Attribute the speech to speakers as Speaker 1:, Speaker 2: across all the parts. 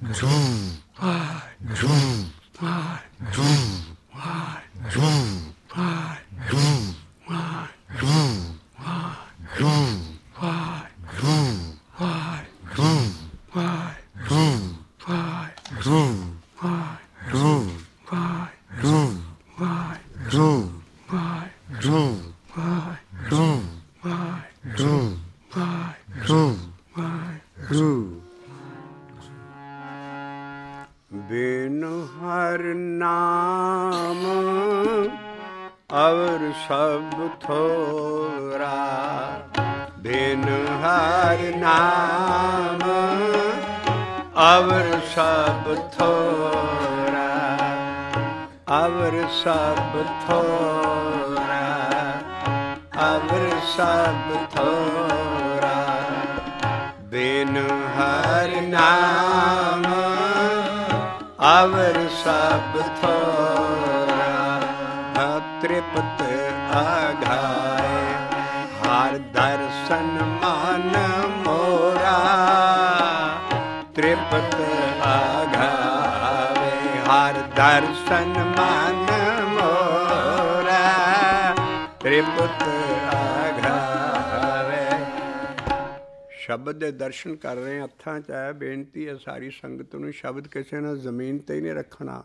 Speaker 1: ਬਿਨ ਹਰ ਨਾਮ ਅਵਰ ਸਭ ਥੋਰਾ, ਬਿਨ ਹਰ ਨਾਮ ਅਵਰ ਸਭ ਥੋਰਾ, ਅਵਰ ਸਭ ਥੋਰਾ, ਅਵਰ ਸਭ ਥੋਰਾ, ਬਿਨ ਹਰ ਨਾਮ ਅਵਰ ਸਭ ਥੋਰਾ, ਤ੍ਰਿਪਤ ਆਘਾਏ ਹਰ ਦਰਸ਼ਨ ਮਨ ਮੋਰਾ, ਤ੍ਰਿਪਤ ਆਘਾਵੇ ਹਰ ਦਰਸ਼ਨ ਮਨ ਮੋਰਾ, ਤ੍ਰਿਪਤ ਆਘਾਵੇ। ਸ਼ਬਦ ਦੇ ਦਰਸ਼ਨ ਕਰ ਰਹੇ ਹੱਥਾਂ 'ਚ ਹੈ। ਬੇਨਤੀ ਹੈ ਸਾਰੀ ਸੰਗਤ ਨੂੰ, ਸ਼ਬਦ ਕਿਸੇ ਨਾਲ ਜ਼ਮੀਨ 'ਤੇ ਹੀ ਨਹੀਂ ਰੱਖਣਾ।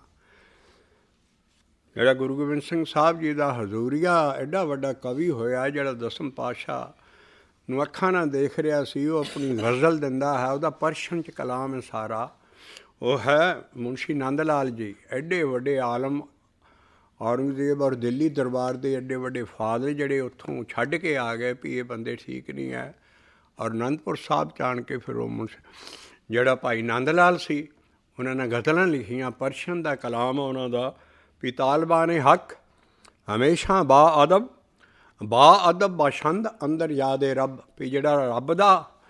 Speaker 1: ਜਿਹੜਾ ਗੁਰੂ ਗੋਬਿੰਦ ਸਿੰਘ ਸਾਹਿਬ ਜੀ ਦਾ ਹਜ਼ੂਰੀਆ ਐਡਾ ਵੱਡਾ ਕਵੀ ਹੋਇਆ, ਜਿਹੜਾ ਦਸਮ ਪਾਤਸ਼ਾਹ ਨੂੰ ਅੱਖਾਂ ਨਾਲ ਦੇਖ ਰਿਹਾ ਸੀ, ਉਹ ਆਪਣੀ ਗਜ਼ਲ ਦਿੰਦਾ ਹੈ। ਉਹਦਾ ਪਰਸ਼ਣ 'ਚ ਕਲਾਮ ਹੈ ਸਾਰਾ। ਉਹ ਹੈ ਮੁਨਸ਼ੀ ਨੰਦ ਲਾਲ ਜੀ, ਐਡੇ ਵੱਡੇ ਆਲਮ, ਔਰੰਗਜ਼ੇਬ ਔਰ ਦਿੱਲੀ ਦਰਬਾਰ ਦੇ ਐਡੇ ਵੱਡੇ ਫਾਦਰ, ਜਿਹੜੇ ਉੱਥੋਂ ਛੱਡ ਕੇ ਆ ਗਏ ਵੀ ਇਹ ਬੰਦੇ ਠੀਕ ਨਹੀਂ ਹੈ। ਔਰ ਅਨੰਦਪੁਰ ਸਾਹਿਬ 'ਚ ਆਣ ਕੇ ਫਿਰ ਉਹ ਜਿਹੜਾ ਭਾਈ ਨੰਦ ਲਾਲ ਸੀ, ਉਹਨਾਂ ਨੇ ਗਜ਼ਲਾਂ ਲਿਖੀਆਂ। ਪਰਸ਼ਣ ਦਾ ਕਲਾਮ ਉਹਨਾਂ ਦਾ ਵੀ ਤਾਲਬਾਨੇ ਹੱਕ ਹਮੇਸ਼ਾ ਬਾ ਅਦਬ ਬਸ਼ੰਦ ਅੰਦਰ ਯਾਦੇ ਰੱਬ, ਵੀ ਜਿਹੜਾ ਰੱਬ ਦਾ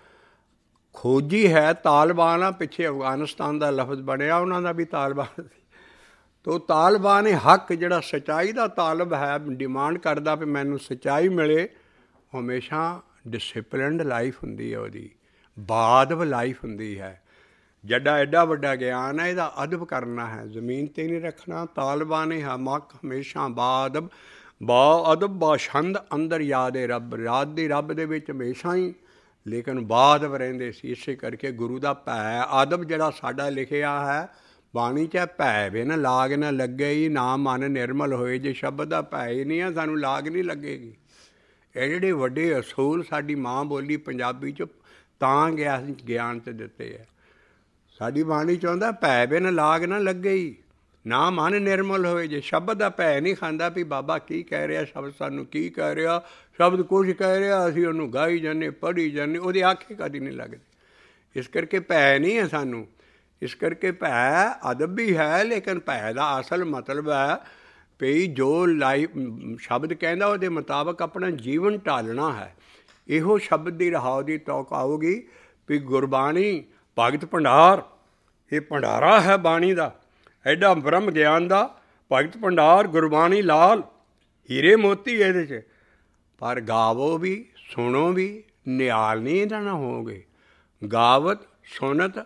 Speaker 1: ਖੋਜੀ ਹੈ ਤਾਲਬਾਨ ਆ। ਪਿੱਛੇ ਅਫਗਾਨਿਸਤਾਨ ਦਾ ਲਫ਼ਜ਼ ਬਣਿਆ, ਉਹਨਾਂ ਦਾ ਵੀ ਤਾਲਬਾਨ ਸੀ। ਤੋ ਤਾਲਬਾਨ ਹੱਕ, ਜਿਹੜਾ ਸੱਚਾਈ ਦਾ ਤਾਲਬ ਹੈ, ਡਿਮਾਂਡ ਕਰਦਾ ਵੀ ਮੈਨੂੰ ਸੱਚਾਈ ਮਿਲੇ, ਹਮੇਸ਼ਾ ਡਿਸਿਪਲਿਨਡ ਲਾਈਫ ਹੁੰਦੀ ਹੈ, ਉਹਦੀ ਬਾਦਬ ਲਾਈਫ ਹੁੰਦੀ ਹੈ। ਜਿਹੜਾ ਐਡਾ ਵੱਡਾ ਗਿਆਨ ਹੈ, ਇਹਦਾ ਅਦਬ ਕਰਨਾ ਹੈ, ਜ਼ਮੀਨ 'ਤੇ ਨਹੀਂ ਰੱਖਣਾ। ਤਾਲਬਾਨੇ ਹਮਕ ਹਮੇਸ਼ਾ ਬਾ ਅਦਬ ਬਾਸ਼ੰਦ ਅੰਦਰ ਯਾਦ ਹੈ ਰੱਬ, ਰਾਤ ਦੀ ਰੱਬ ਦੇ ਵਿੱਚ ਹਮੇਸ਼ਾ ਹੀ ਲੇਕਿਨ ਬਾਦਬ ਰਹਿੰਦੇ ਸੀ। ਇਸੇ ਕਰਕੇ ਗੁਰੂ ਦਾ ਭੈ ਅਦਬ ਜਿਹੜਾ ਸਾਡਾ ਲਿਖਿਆ ਹੈ ਬਾਣੀ 'ਚ, ਭੈ ਵੇ ਨਾ ਲਾਗ ਨਾ ਲੱਗੇ ਹੀ, ਨਾ ਮਨ ਨਿਰਮਲ ਹੋਏ। ਜੇ ਸ਼ਬਦ ਦਾ ਭੈ ਹੀ ਨਹੀਂ ਹੈ, ਸਾਨੂੰ ਲਾਗ ਨਹੀਂ ਲੱਗੇਗੀ। ਇਹ ਜਿਹੜੇ ਵੱਡੇ ਅਸੂਲ ਸਾਡੀ ਮਾਂ ਬੋਲੀ ਪੰਜਾਬੀ 'ਚ ਤਾਂ ਗਿਆਨ 'ਚ ਦਿੱਤੇ ਹੈ। ਸਾਡੀ ਬਾਣੀ ਚਾਹੁੰਦਾ ਭੈ ਬਿਨ ਲਾਗ ਨਾ ਲੱਗੇ ਹੀ, ਨਾ ਮਨ ਨਿਰਮਲ ਹੋਵੇ। ਜੇ ਸ਼ਬਦ ਦਾ ਭੈ ਨਹੀਂ ਖਾਂਦਾ ਵੀ ਬਾਬਾ ਕੀ ਕਹਿ ਰਿਹਾ, ਸ਼ਬਦ ਸਾਨੂੰ ਕੀ ਕਹਿ ਰਿਹਾ, ਸ਼ਬਦ ਕੁਝ ਕਹਿ ਰਿਹਾ, ਅਸੀਂ ਉਹਨੂੰ ਗਾਈ ਜਾਂਦੇ, ਪੜ੍ਹੀ ਜਾਂਦੇ, ਉਹਦੇ ਆਖੇ ਕਦੀ ਨਹੀਂ ਲੱਗਦੇ। ਇਸ ਕਰਕੇ ਭੈ ਨਹੀਂ ਹੈ ਸਾਨੂੰ। ਇਸ ਕਰਕੇ ਭੈ ਅਦਬ ਵੀ ਹੈ, ਲੇਕਿਨ ਭੈ ਦਾ ਅਸਲ ਮਤਲਬ ਹੈ ਵੀ ਜੋ ਲਾਈਫ ਸ਼ਬਦ ਕਹਿੰਦਾ ਉਹਦੇ ਮੁਤਾਬਕ ਆਪਣਾ ਜੀਵਨ ਢਾਲਣਾ ਹੈ। ਇਹੋ ਸ਼ਬਦ ਦੀ ਰਹਾਉ ਦੀ ਤੌਕ ਆਊਗੀ ਵੀ ਗੁਰਬਾਣੀ ਭਗਤ ਭੰਡਾਰ, ਇਹ ਭੰਡਾਰਾ ਹੈ ਬਾਣੀ ਦਾ, ਐਡਾ ਬ੍ਰਹਮ ਗਿਆਨ ਦਾ ਭਗਤ ਭੰਡਾਰ, ਗੁਰਬਾਣੀ ਲਾਲ, ਹੀਰੇ ਮੋਤੀ ਇਹਦੇ 'ਚ। ਪਰ ਗਾਵੋ ਵੀ, ਸੁਣੋ ਵੀ, ਨਿਹਾਲ ਨਹੀਂ ਇਹਦਾ ਨਾ ਹੋਗੇ। ਗਾਵਤ ਸੁਣਤ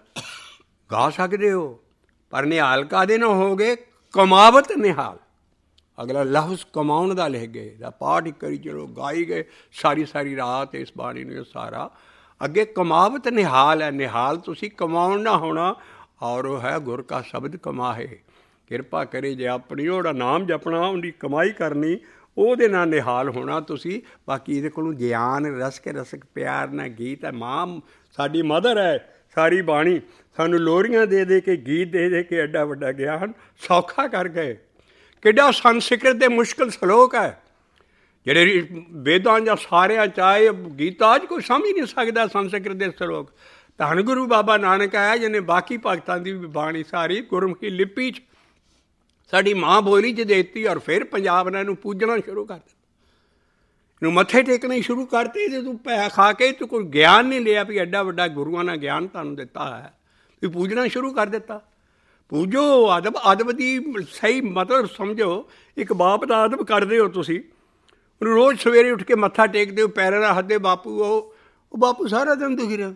Speaker 1: ਗਾ ਸਕਦੇ ਹੋ, ਪਰ ਨਿਹਾਲ ਕਾਹਦੇ ਨਾ ਹੋਗੇ, ਕਮਾਵਤ ਨਿਹਾਲ। ਅਗਲਾ ਲਫ਼ਜ਼ ਕਮਾਉਣ ਦਾ ਲਿਖ ਗਏ, ਦਾ ਪਾਠ ਇੱਕ ਵਾਰੀ ਚਲੋ ਗਾਈ ਗਏ ਸਾਰੀ ਰਾਤ ਇਸ ਬਾਣੀ ਨੂੰ ਸਾਰਾ। ਅੱਗੇ ਕਮਾਵਤ ਨਿਹਾਲ ਹੈ, ਨਿਹਾਲ ਤੁਸੀਂ ਕਮਾਉਣ ਨਾ ਹੋਣਾ। ਔਰ ਉਹ ਹੈ ਗੁਰ ਕਾ ਸ਼ਬਦ ਕਮਾਹੇ, ਕਿਰਪਾ ਕਰੇ ਜੇ ਆਪਣੀ ਉਹਦਾ ਨਾਮ ਜਪਣਾ, ਉਹਦੀ ਕਮਾਈ ਕਰਨੀ, ਉਹਦੇ ਨਾਲ ਨਿਹਾਲ ਹੋਣਾ ਤੁਸੀਂ। ਬਾਕੀ ਇਹਦੇ ਕੋਲੋਂ ਗਿਆਨ ਰਸਕ ਪਿਆਰ ਨਾਲ ਗੀਤ ਹੈ। ਮਾਂ ਸਾਡੀ ਮਦਰ ਹੈ ਸਾਰੀ ਬਾਣੀ, ਸਾਨੂੰ ਲੋਰੀਆਂ ਦੇ ਕੇ ਗੀਤ ਦੇ ਕੇ ਐਡਾ ਵੱਡਾ ਗਿਆਨ ਸੌਖਾ ਕਰ ਗਏ। ਕਿੱਡਾ ਸੰਸਕ੍ਰਿਤ ਦੇ ਮੁਸ਼ਕਿਲ ਸਲੋਕ ਹੈ, ਜਿਹੜੇ ਵੇਦਾਂ ਜਾਂ ਸਾਰਿਆਂ ਚਾਹੇ ਗੀਤਾ 'ਚ ਕੋਈ ਸਮਝ ਨਹੀਂ ਸਕਦਾ ਸੰਸਕ੍ਰਿਤ ਦੇ ਸਲੋਕ। ਧੰਨ ਗੁਰੂ ਬਾਬਾ ਨਾਨਕ ਆਇਆ ਜਿਹਨੇ ਬਾਕੀ ਭਗਤਾਂ ਦੀ ਬਾਣੀ ਸਾਰੀ ਗੁਰਮੁਖੀ ਲਿਪੀ 'ਚ ਸਾਡੀ ਮਾਂ ਬੋਲੀ 'ਚ ਦੇ ਦਿੱਤੀ। ਔਰ ਫਿਰ ਪੰਜਾਬ ਨੇ ਇਹਨੂੰ ਪੂਜਣਾ ਸ਼ੁਰੂ ਕਰ ਦਿੱਤਾ, ਇਹਨੂੰ ਮੱਥੇ ਟੇਕਣੇ ਸ਼ੁਰੂ ਕਰਤੇ। ਜੇ ਤੂੰ ਪੈ ਖਾ ਕੇ ਤੂੰ ਕੋਈ ਗਿਆਨ ਨਹੀਂ ਲਿਆ ਵੀ ਐਡਾ ਵੱਡਾ ਗੁਰੂਆਂ ਨੇ ਗਿਆਨ ਤੁਹਾਨੂੰ ਦਿੱਤਾ ਹੈ, ਵੀ ਪੂਜਣਾ ਸ਼ੁਰੂ ਕਰ ਦਿੱਤਾ। ਪੂਜੋ, ਅਦਬ ਦੀ ਸਹੀ ਮਤਲਬ ਸਮਝੋ। ਇੱਕ ਬਾਪ ਦਾ ਅਦਬ ਕਰਦੇ ਹੋ ਤੁਸੀਂ, ਉਹਨੂੰ ਰੋਜ਼ ਸਵੇਰੇ ਉੱਠ ਕੇ ਮੱਥਾ ਟੇਕਦੇ ਹੋ, ਪੈਰਾਂ ਨਾਲ ਹੱਥਦੇ ਬਾਪੂ, ਉਹ ਬਾਪੂ ਸਾਰਾ ਦਿਨ ਦੁਖੀ ਰਿਹਾ।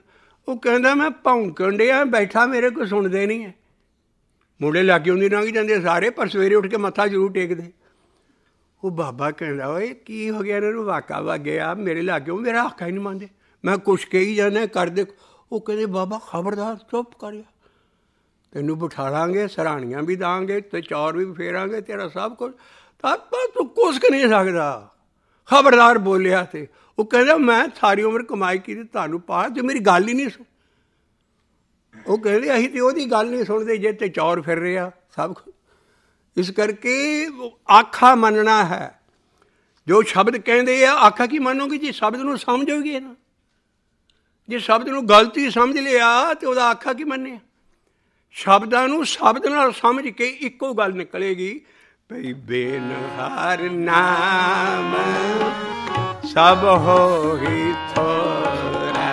Speaker 1: ਉਹ ਕਹਿੰਦਾ ਮੈਂ ਭੌਂਕਣ ਡਿਆ ਬੈਠਾ, ਮੇਰੇ ਕੋਈ ਸੁਣਦੇ ਨਹੀਂ ਹੈ। ਮੁੰਡੇ ਲਾਗੇ ਹੁੰਦੀ ਲੰਘ ਜਾਂਦੇ ਸਾਰੇ, ਪਰ ਸਵੇਰੇ ਉੱਠ ਕੇ ਮੱਥਾ ਜ਼ਰੂਰ ਟੇਕਦੇ। ਉਹ ਬਾਬਾ ਕਹਿੰਦਾ ਓਏ ਕੀ ਹੋ ਗਿਆ ਇਹਨਾਂ ਨੂੰ, ਵਾਕਾ ਵਗ ਗਿਆ ਮੇਰੇ ਲਾਗੇ, ਮੇਰਾ ਹੱਕਾ ਹੀ ਨਹੀਂ ਮੰਨਦੇ, ਮੈਂ ਕੁਛ ਕਹੀ ਜਾਂਦਾ ਕਰਦੇ। ਉਹ ਕਹਿੰਦੇ ਬਾਬਾ ਖਬਰਦਾਰ ਚੁੱਪ ਕਰਿਆ, ਤੈਨੂੰ ਬਿਠਾ ਲਾਂਗੇ, ਸਰਾਣੀਆਂ ਵੀ ਦਾਂਗੇ ਤੇ ਚੌਰ ਵੀ ਫੇਰਾਂਗੇ, ਤੇਰਾ ਸਭ ਕੁਛ, ਤਾਂ ਤੂੰ ਕੁਛ ਕੁ ਨਹੀਂ ਸਕਦਾ, ਖਬਰਦਾਰ ਬੋਲਿਆ। ਤੇ ਉਹ ਕਹਿੰਦਾ ਮੈਂ ਸਾਰੀ ਉਮਰ ਕਮਾਈ ਕੀਤੀ, ਤੁਹਾਨੂੰ ਪਾ ਤੇ ਮੇਰੀ ਗੱਲ ਹੀ ਨਹੀਂ ਸੁਣ। ਉਹ ਕਹਿੰਦੇ ਅਸੀਂ ਤੇ ਉਹਦੀ ਗੱਲ ਨਹੀਂ ਸੁਣਦੇ ਜੇ ਤੇ ਚੌਰ ਫਿਰ ਰਿਹਾ ਸਭ ਕੁਛ। ਇਸ ਕਰਕੇ ਆਖਾ ਮੰਨਣਾ ਹੈ। ਜੋ ਸ਼ਬਦ ਕਹਿੰਦੇ ਆ ਆਖਾ ਕੀ ਮੰਨੋਗੇ ਜੇ ਸ਼ਬਦ ਨੂੰ ਸਮਝੋਗੇ ਨਾ। ਜੇ ਸ਼ਬਦ ਨੂੰ ਗਲਤੀ ਸਮਝ ਲਿਆ ਤੇ ਉਹਦਾ ਆਖਾ ਕੀ ਮੰਨਿਆ। ਸ਼ਬਦਾਂ ਨੂੰ ਸ਼ਬਦ ਨਾਲ ਸਮਝ ਕੇ ਇੱਕੋ ਗੱਲ ਨਿਕਲੇਗੀ ਭਈ ਬੇਨਹਾਰ ਨਾਮ ਸਭ ਹੋਈ ਥੋਰਾ,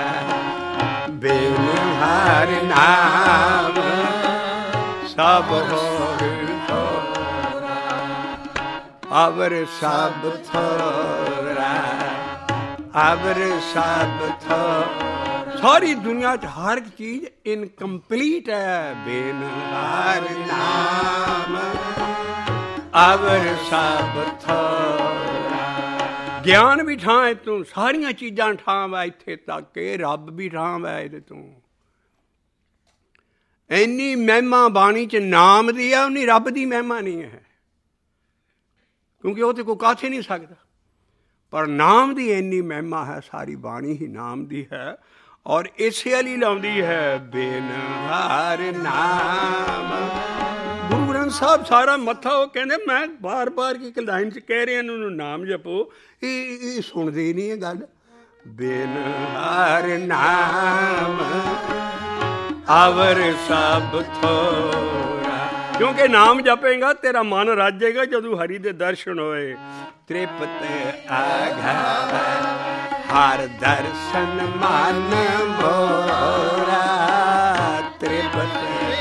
Speaker 1: ਬੇਨਹਾਰ ਨਾਮ ਸਭ ਹੋਈ ਥੋਰਾ, ਅਵਰ ਸਭ ਥੋਰਾ, ਅਵਰ ਸਭ ਥੋਰਾ। ਸਾਰੀ ਦੁਨੀਆ 'ਚ ਹਰ ਇੱਕ ਚੀਜ਼ ਇਨਕੰਪਲੀਟ ਹੈ। ਬੇਨਹਾਰ ਨਾਮ ਅਵਰ ਸਭ ਥੋਰਾ। ਗਿਆਨ ਵੀ ਠਾਂ ਹੈ ਤੂੰ, ਸਾਰੀਆਂ ਚੀਜ਼ਾਂ ਠਾਂ ਵਾ ਇੱਥੇ ਤੱਕ ਕਿ ਰੱਬ ਵੀ ਠਾਂ ਵਾ ਇਹਦੇ ਤੋਂ। ਇੰਨੀ ਮਹਿਮਾ ਬਾਣੀ 'ਚ ਨਾਮ ਦੀ ਆ, ਉਨੀ ਰੱਬ ਦੀ ਮਹਿਮਾ ਨਹੀਂ ਹੈ, ਕਿਉਂਕਿ ਉਹ ਤੇ ਕੋਈ ਕਾਥ ਹੀ ਨਹੀਂ ਸਕਦਾ। ਪਰ ਨਾਮ ਦੀ ਇੰਨੀ ਮਹਿਮਾ ਹੈ, ਸਾਰੀ ਬਾਣੀ ਹੀ ਨਾਮ ਦੀ ਹੈ। ਔਰ ਇਸੇ ਵਾਲੀ ਲਾਉਂਦੀ ਹੈ ਬੇਨਹਾਰ ਨਾਮ। ਗੁਰੂ ਗ੍ਰੰਥ ਸਾਹਿਬ ਸਾਰਾ ਮੱਥਾ ਉਹ ਕਹਿੰਦੇ ਮੈਂ ਬਾਰ ਬਾਰ ਇੱਕ ਲਾਈਨ 'ਚ ਕਹਿ ਰਿਹਾ ਇਹਨਾਂ ਨੂੰ ਨਾਮ ਜਪੋ, ਇਹ ਸੁਣਦੇ ਨਹੀਂ ਇਹ ਗੱਲ। ਬੇਨਹਾਰ ਨਾਮ ਅਵਰ ਸਭ ਥੋਰਾ, ਕਿਉਂਕਿ ਨਾਮ ਜਪੇਗਾ ਤੇਰਾ ਮਨ ਰਾਜੇਗਾ ਜਦੋਂ ਹਰੀ ਦੇ ਦਰਸ਼ਨ ਹੋਏ। ਤ੍ਰਿਪਤ ਆਘਾਵਾ ਹਰ ਦਰਸ਼ਨ ਮਨ ਮੋਰਾ, ਤ੍ਰਿਪਤ।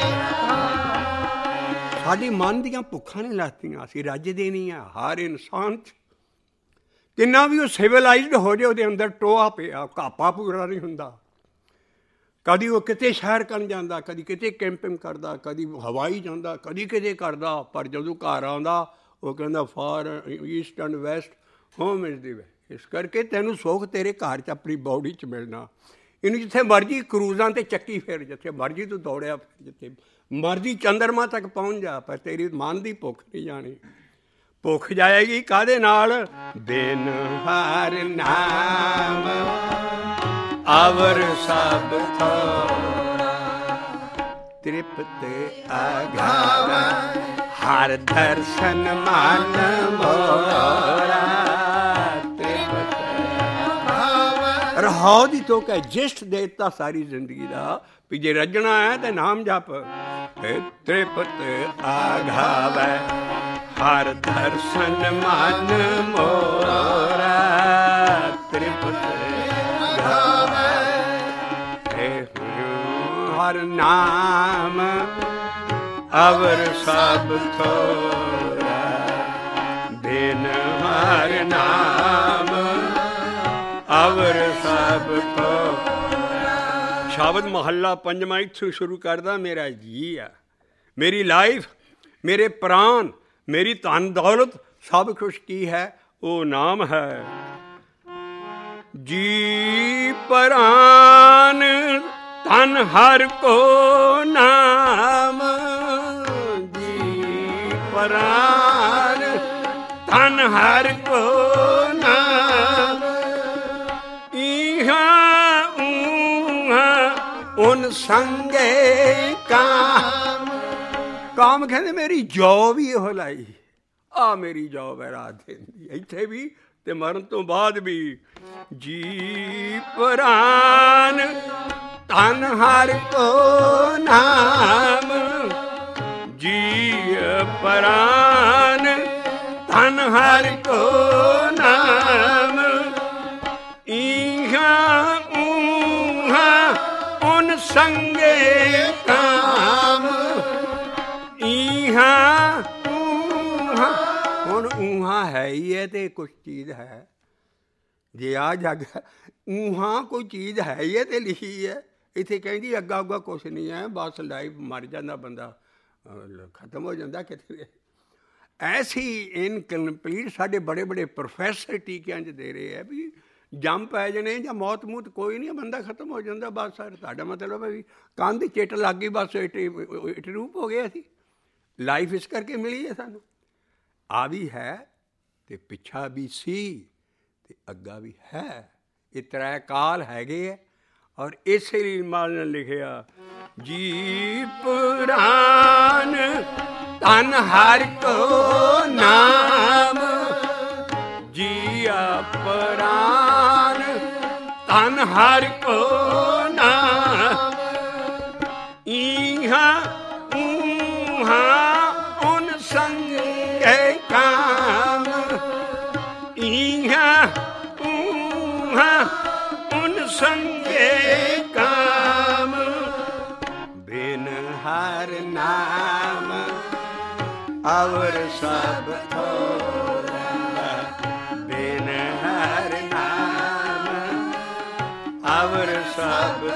Speaker 1: ਸਾਡੀ ਮਨ ਦੀਆਂ ਭੁੱਖਾਂ ਨਹੀਂ ਲੱਗਦੀਆਂ, ਅਸੀਂ ਰੱਜਦੇ ਨਹੀਂ ਆ। ਹਰ ਇਨਸਾਨ 'ਚ ਕਿੰਨਾ ਵੀ ਉਹ ਸਿਵਲਾਈਜ਼ਡ ਹੋ ਜਾਏ, ਉਹਦੇ ਅੰਦਰ ਟੋਆ ਪਿਆ, ਘਾਪਾ ਪੂਰਾ ਨਹੀਂ ਹੁੰਦਾ। ਕਦੀ ਉਹ ਕਿਤੇ ਸ਼ਹਿਰ ਕਰਨ ਜਾਂਦਾ, ਕਦੀ ਕਿਤੇ ਕੈਂਪਿੰਗ ਕਰਦਾ, ਕਦੀ ਹਵਾਈ ਜਾਂਦਾ, ਕਦੀ ਕਿਤੇ ਕਰਦਾ। ਪਰ ਜਦੋਂ ਘਰ ਆਉਂਦਾ ਉਹ ਕਹਿੰਦਾ far east and west home is the way. ਇਸ ਕਰਕੇ ਤੈਨੂੰ ਸੁੱਖ ਤੇਰੇ ਘਰ 'ਚ ਆਪਣੀ ਬੌਡੀ 'ਚ ਮਿਲਣਾ। ਇਹਨੂੰ ਜਿੱਥੇ ਮਰਜ਼ੀ ਕਰੂਜ਼ਾਂ 'ਤੇ ਚੱਕੀ ਫਿਰ, ਜਿੱਥੇ ਮਰਜ਼ੀ ਤੂੰ ਦੌੜਿਆ ਫਿਰ, ਜਿੱਥੇ ਮਰਜ਼ੀ ਚੰਦਰਮਾ ਤੱਕ ਪਹੁੰਚ ਜਾ, ਪਰ ਤੇਰੀ ਮਨ ਦੀ ਭੁੱਖ ਨਹੀਂ ਜਾਣੀ। ਭੁੱਖ ਜਾਏਗੀ ਕਾਹਦੇ ਨਾਲ? ਬੇਨਹਾਰ ਨਾਮ ਅਵਰ ਸਭ ਥੋਰਾ, ਤ੍ਰਿਪਤ ਆਘਾਵਾ ਹਰ ਦਰਸ਼ਨ ਮਨ ਮੋਰਾ, ਤ੍ਰਿਪਤ ਆਘਾਵਾ। ਰਹਾਉ ਦੀ ਤੋਕ ਹੈ, ਜਿਸ਼ਟ ਦੇ ਦਿੱਤਾ ਸਾਰੀ ਜ਼ਿੰਦਗੀ ਦਾ ਵੀ ਜੇ ਰੱਜਣਾ ਹੈ ਤੇ ਨਾਮ ਜਪ। ਤ੍ਰਿਪਤ ਆਘਾਵਾ ਹਰ ਦਰਸ਼ਨ ਮਨ ਮੋਰਾ, ਤ੍ਰਿਪਤ ਆਘਾਵਾ। ਹਰ ਨਾਮ ਅਵਰ ਸਭ ਥੋਰਾ, ਬੇਨਹਾਰ ਨਾਮ ਅਵਰ ਸਭ ਥੋਰਾ। ਸ਼ਬਦ ਮਹੱਲਾ ਪੰਜਵਾਂ ਇੱਥੋਂ ਸ਼ੁਰੂ ਕਰਦਾ। ਮੇਰਾ ਜੀ ਆ, ਮੇਰੀ ਲਾਈਫ, ਮੇਰੇ ਪ੍ਰਾਣ, ਮੇਰੀ ਧਨ ਦੌਲਤ ਸਭ ਕੁਛ ਕੀ ਹੈ? ਉਹ ਨਾਮ ਹੈ। ਜੀ ਪ੍ਰਾਨ ਧਨ ਹਰ ਕੋ ਨਾਮ, ਜੀ ਪ੍ਰਾਨ ਧਨ ਹਰ ਕੋ ਨਾਮ। ਇਹਾਂ ਊਹਾਂ ਉਨ ਸੰਗੇ ਕਾਮ। ਕਾਮ ਕਹਿੰਦੇ ਮੇਰੀ ਜੋਬ ਹੀ ਇਹੋ ਲਾਈ ਆ, ਮੇਰੀ ਜੋਬ ਹੈ ਰਾਤ ਦਿਨ ਦੀ, ਇੱਥੇ ਵੀ ਤੇ ਮਰਨ ਤੋਂ ਬਾਅਦ ਵੀ। ਜੀ ਪ੍ਰਾਨ ਧਨ ਹਰ ਕੋ ਨਾਮ, ਜੀ ਪ੍ਰਾਨ ਧਨ ਹਰ ਕੋ ਨਾਮ। ਇਹਾਂ ਊਹਾਂ ਉਨ ਸੰਗੇ ਕਾਮ, ਇਹਾਂ ਊਹਾਂ। ਹੁਣ ਊਹਾਂ ਹੈ ਹੀ ਹੈ ਤੇ ਕੁਛ ਚੀਜ਼ ਹੈ। ਜੇ ਆ ਜੱਗ ਊਹਾਂ ਕੋਈ ਚੀਜ਼ ਹੈ ਹੀ ਹੈ ਤੇ ਲਿਖੀ ਹੈ, ਇੱਥੇ ਕਹਿੰਦੀ ਅੱਗਾ ਅੱਗਾ ਕੁਛ ਨਹੀਂ ਹੈ, ਬਸ ਲਾਈਫ ਮਰ ਜਾਂਦਾ ਬੰਦਾ, ਖਤਮ ਹੋ ਜਾਂਦਾ ਕਿਤੇ। ਐਸੀ ਇਨਕੰਪਲੀਟ ਸਾਡੇ ਬੜੇ ਬੜੇ ਪ੍ਰੋਫੈਸਰ ਟੀਕਿਆਂ 'ਚ ਦੇ ਰਹੇ ਹੈ ਵੀ ਜੰਮ ਪੈ ਜਾਣੇ ਜਾਂ ਮੌਤ ਮੂਤ ਕੋਈ ਨਹੀਂ, ਬੰਦਾ ਖਤਮ ਹੋ ਜਾਂਦਾ ਬਸ। ਸਰ ਤੁਹਾਡਾ ਮਤਲਬ ਹੈ ਵੀ ਕੰਧ ਚਿੱਟ ਲੱਗ ਗਈ ਬਸ ਇੱਟ ਰੂਪ ਹੋ ਗਿਆ ਸੀ। ਲਾਈਫ ਇਸ ਕਰਕੇ ਮਿਲੀ ਹੈ ਸਾਨੂੰ, ਆ ਵੀ ਹੈ ਅਤੇ ਪਿੱਛਾ ਵੀ ਸੀ ਅਤੇ ਅੱਗਾ ਵੀ ਹੈ। ਇਹ ਤ੍ਰੈ ਕਾਲ ਹੈਗੇ ਹੈ। ਔਰ ਇਸੇ ਲਈ ਮਾਲ ਨੇ ਲਿਖਿਆ ਜੀ ਪੁਰਾਨ ਧਨ ਹਰਿ ਕੋ ਨਾਮ, ਜੀਆ ਪੁਰਾਨ ਧਨ ਹਰਿ ਕੋ ਨਾਮ, ਇਹਾਂ ਊਹਾਂ ਉਨ ਸੰਗੇ ਕਾਮ, ਇਹਾਂ ਊਹਾਂ ਉਨ ਸੰਗੇ ਕਾਮ, ਬਿਨ ਹਰਿ ਨਾਮ ਅਵਰ ਸਭ ਥੋਰਾ, ਬਿਨ ਹਰਿ ਨਾਮ ਅਵਰ ਸਭ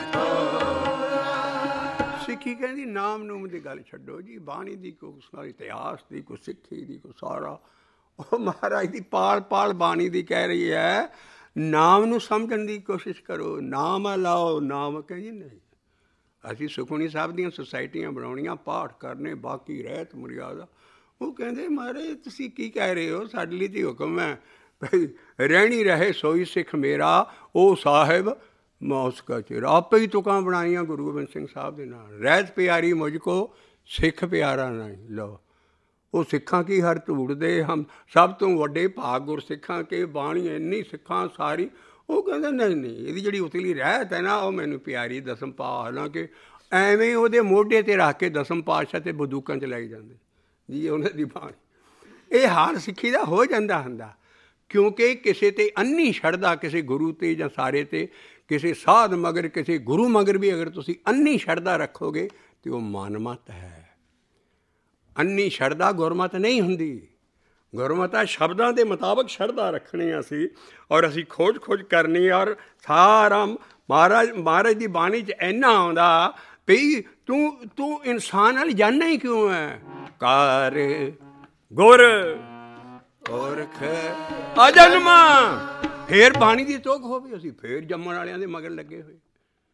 Speaker 1: ਥੋਰਾ। ਸਿੱਖੀ ਕਹਿੰਦੀ ਨਾਮ ਨੂਮ ਦੀ ਗੱਲ ਛੱਡੋ ਜੀ, ਬਾਣੀ ਦੀ ਕੋਈ ਸਾਰਾ ਇਤਿਹਾਸ ਦੀ, ਕੋਈ ਸਿੱਖੀ ਦੀ, ਕੋਈ ਸਾਰਾ ਉਹ ਮਹਾਰਾਜ ਦੀ ਪਾਲ ਪਾਲ ਬਾਣੀ ਦੀ ਕਹਿ ਰਹੀ ਹੈ। ਨਾਮ ਨੂੰ ਸਮਝਣ ਦੀ ਕੋਸ਼ਿਸ਼ ਕਰੋ, ਨਾਮ ਲਾਓ। ਨਾਮ ਕਹਿੰਦੀ ਨਹੀਂ, ਅਸੀਂ ਸੁਖਮਨੀ ਸਾਹਿਬ ਦੀਆਂ ਸੁਸਾਇਟੀਆਂ ਬਣਾਉਣੀਆਂ, ਪਾਠ ਕਰਨੇ, ਬਾਕੀ ਰਹਿਤ ਮਰਿਆਦਾ। ਉਹ ਕਹਿੰਦੇ ਮਹਾਰਾਜ ਤੁਸੀਂ ਕੀ ਕਹਿ ਰਹੇ ਹੋ, ਸਾਡੇ ਲਈ ਤਾਂ ਹੁਕਮ ਹੈ ਰਹਿਣੀ ਰਹੇ ਸੋਈ ਸਿੱਖ ਮੇਰਾ, ਉਹ ਸਾਹਿਬ ਮੌਸਕਾ ਚਿਰ। ਆਪੇ ਹੀ ਤੁਕਾਂ ਬਣਾਈਆਂ ਗੁਰੂ ਗੋਬਿੰਦ ਸਿੰਘ ਸਾਹਿਬ ਦੇ ਨਾਲ, ਰਹਿਤ ਪਿਆਰੀ ਮੁਝ ਕੋ ਸਿੱਖ ਪਿਆਰਾ ਨਹੀਂ। ਲਓ ਉਹ ਸਿੱਖਾਂ ਕੀ ਹਰ ਧੂੜ ਦੇ ਹਮ ਸਭ ਤੋਂ ਵੱਡੇ ਭਾਗ ਗੁਰਸਿੱਖਾਂ ਕੇ ਬਾਣੀ ਇੰਨੀ ਸਿੱਖਾਂ ਸਾਰੀ। ਉਹ ਕਹਿੰਦੇ ਨਹੀਂ ਨਹੀਂ, ਇਹਦੀ ਜਿਹੜੀ ਉਤਲੀ ਰਹਿਤ ਹੈ ਨਾ ਉਹ ਮੈਨੂੰ ਪਿਆਰੀ ਦਸਮ ਪਾਤਸ਼ਾਹ। ਹਾਲਾਂਕਿ ਐਵੇਂ ਉਹਦੇ ਮੋਢੇ 'ਤੇ ਰੱਖ ਕੇ ਦਸਮ ਪਾਤਸ਼ਾਹ 'ਤੇ ਬੰਦੂਕਾਂ ਚਲਾਈ ਜਾਂਦੇ ਜੀ ਉਹਨਾਂ ਦੀ ਬਾਣੀ। ਇਹ ਹਾਲ ਸਿੱਖੀ ਦਾ ਹੋ ਜਾਂਦਾ ਹੁੰਦਾ, ਕਿਉਂਕਿ ਕਿਸੇ 'ਤੇ ਅੰਨੀ ਸ਼ਰਧਾ, ਕਿਸੇ ਗੁਰੂ 'ਤੇ ਜਾਂ ਸਾਰੇ 'ਤੇ, ਕਿਸੇ ਸਾਧ ਮਗਰ, ਕਿਸੇ ਗੁਰੂ ਮਗਰ ਵੀ ਅਗਰ ਤੁਸੀਂ ਅੰਨੀ ਸ਼ਰਧਾ ਰੱਖੋਗੇ ਤਾਂ ਉਹ ਮਨਮਤ ਹੈ। ਅੰਨੀ ਸ਼ਰਧਾ ਗੁਰਮਤ ਨਹੀਂ ਹੁੰਦੀ। ਗੁਰਮਤ ਹੈ ਸ਼ਬਦਾਂ ਦੇ ਮੁਤਾਬਕ ਸ਼ਰਧਾ ਰੱਖਣੀ ਅਸੀਂ, ਔਰ ਅਸੀਂ ਖੋਜ ਖੋਜ ਕਰਨੀ। ਔਰ ਸਾਰਾ ਮਹਾਰਾਜ ਦੀ ਬਾਣੀ 'ਚ ਇੰਨਾ ਆਉਂਦਾ ਵੀ ਤੂੰ ਇਨਸਾਨ ਨਾਲ ਜਾਣਨਾ ਹੀ ਕਿਉਂ ਹੈ। ਕਰ ਗੁਰ ਪੁਰਖ ਅਜਨਮਾ, ਫੇਰ ਬਾਣੀ ਦੀ ਤੁਕ ਹੋਵੇ, ਅਸੀਂ ਫੇਰ ਜੰਮਣ ਵਾਲਿਆਂ ਦੇ ਮਗਰ ਲੱਗੇ ਹੋਏ।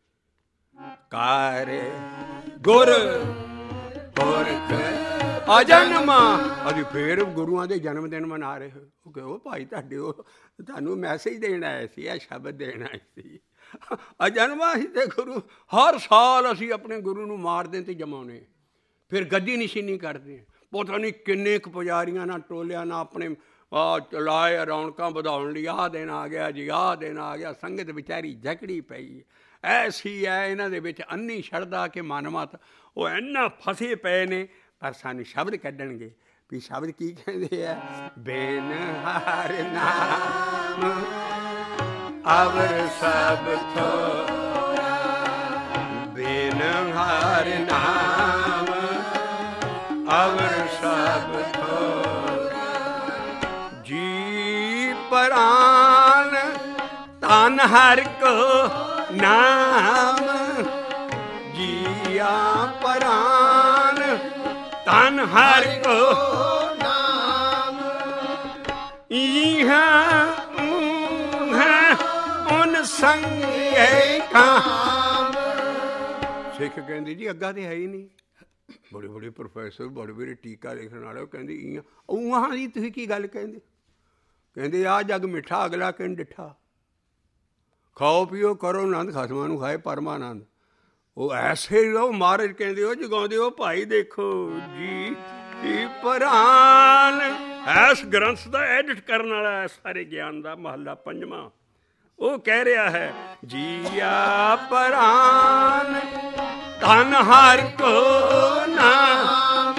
Speaker 1: ਕਰ ਗੁਰ ਪੁਰਖ ਅਜਨਮਾ, ਅਸੀਂ ਫੇਰ ਗੁਰੂਆਂ ਦੇ ਜਨਮ ਦਿਨ ਮਨਾ ਰਹੇ ਹੋ। ਉਹ ਕਹੋ ਭਾਈ ਤੁਹਾਡੇ ਉਹ ਤੁਹਾਨੂੰ ਮੈਸੇਜ ਦੇਣ ਆਏ ਸੀ, ਇਹ ਸ਼ਬਦ ਦੇਣ ਆਏ ਸੀ। ਅਜਨਮਾ ਹੀ ਤੇ ਗੁਰੂ, ਹਰ ਸਾਲ ਅਸੀਂ ਆਪਣੇ ਗੁਰੂ ਨੂੰ ਮਾਰਦੇ ਅਤੇ ਜਮਾਉਣੇ, ਫਿਰ ਗੱਦੀ ਨਿਸ਼ਾਨੀ ਕਰਦੇ। ਪਤਾ ਨਹੀਂ ਕਿੰਨੇ ਕੁ ਪੁਜਾਰੀਆਂ ਨਾਲ ਟੋਲਿਆਂ ਨਾਲ ਆਪਣੇ ਚਲਾਏ ਰੌਣਕਾਂ ਵਧਾਉਣ ਲਈ, ਆਹ ਦਿਨ ਆ ਗਿਆ ਜੀ, ਆਹ ਦਿਨ ਆ ਗਿਆ। ਸੰਗਤ ਵਿਚਾਰੀ ਜਕੜੀ ਪਈ ਐਸੀ ਹੈ ਇਹਨਾਂ ਦੇ ਵਿੱਚ ਅੰਨੀ ਸ਼ਰਧਾ ਕੇ ਮਨਮਤ ਉਹ ਇੰਨਾ ਫਸੇ ਪਏ ਨੇ। ਪਰ ਸਾਨੂੰ ਸ਼ਬਦ ਕੱਢਣਗੇ ਵੀ ਸ਼ਬਦ ਕੀ ਕਹਿੰਦੇ ਆ। ਬਿਨ ਹਰਿ ਨਾਮ ਅਵਰ ਸਭ ਥੋਰਾ, ਬਿਨ ਹਰਿ ਨਾਮ ਅਵਰ ਸਭ ਥੋਰਾ, ਜੀ ਪ੍ਰਾਨ ਧਨ ਹਰਿ ਕੋ ਨਾਮ, ਜੀਆ ਪ੍ਰਾਨ ਧਨ ਹਰਿ ਕੋ ਨਾਮ, ਇਹਾਂ ਊਹਾਂ ਉਨ ਸੰਗੇ ਕਾਮ। ਸਿੱਖ ਕਹਿੰਦੇ ਜੀ ਅੱਗਾ ਤੇ ਹੈ ਹੀ ਨਹੀਂ। ਬੜੇ ਬੜੇ ਪ੍ਰੋਫੈਸਰ, ਬੜੇ ਬੜੇ ਟੀਕਾ ਲਿਖਣ ਵਾਲੇ, ਉਹ ਕਹਿੰਦੇ ਇਆਂ ਊਹਾਂ ਦੀ ਤੁਸੀਂ ਕੀ ਗੱਲ ਕਹਿੰਦੇ। ਕਹਿੰਦੇ ਆਹ ਜੱਗ ਮਿੱਠਾ ਅਗਲਾ ਕਿਨ ਡਿੱਠਾ, ਖਾਓ ਪੀਓ ਕਰੋ ਆਨੰਦ, ਖਸਮਾਂ ਨੂੰ ਖਾਏ ਪਰਮਾਨੰਦ। ਉਹ ਐਸੇ ਲੋ ਮਹਾਰਾਜ ਕਹਿੰਦੇ ਉਹ ਜਗਾਉਂਦੇ ਹੋ ਭਾਈ ਦੇਖੋ ਜੀ ਪ੍ਰਾਨ। ਇਸ ਗ੍ਰੰਥ ਦਾ ਐਡਿਟ ਕਰਨ ਵਾਲਾ ਹੈ ਸਾਰੇ ਗਿਆਨ ਦਾ ਮਹੱਲਾ ਪੰਜਵਾਂ। ਉਹ ਕਹਿ ਰਿਹਾ ਹੈ ਜੀਆ ਪ੍ਰਾਨ ਧਨ ਹਰਿ ਕੋ ਨਾਮ,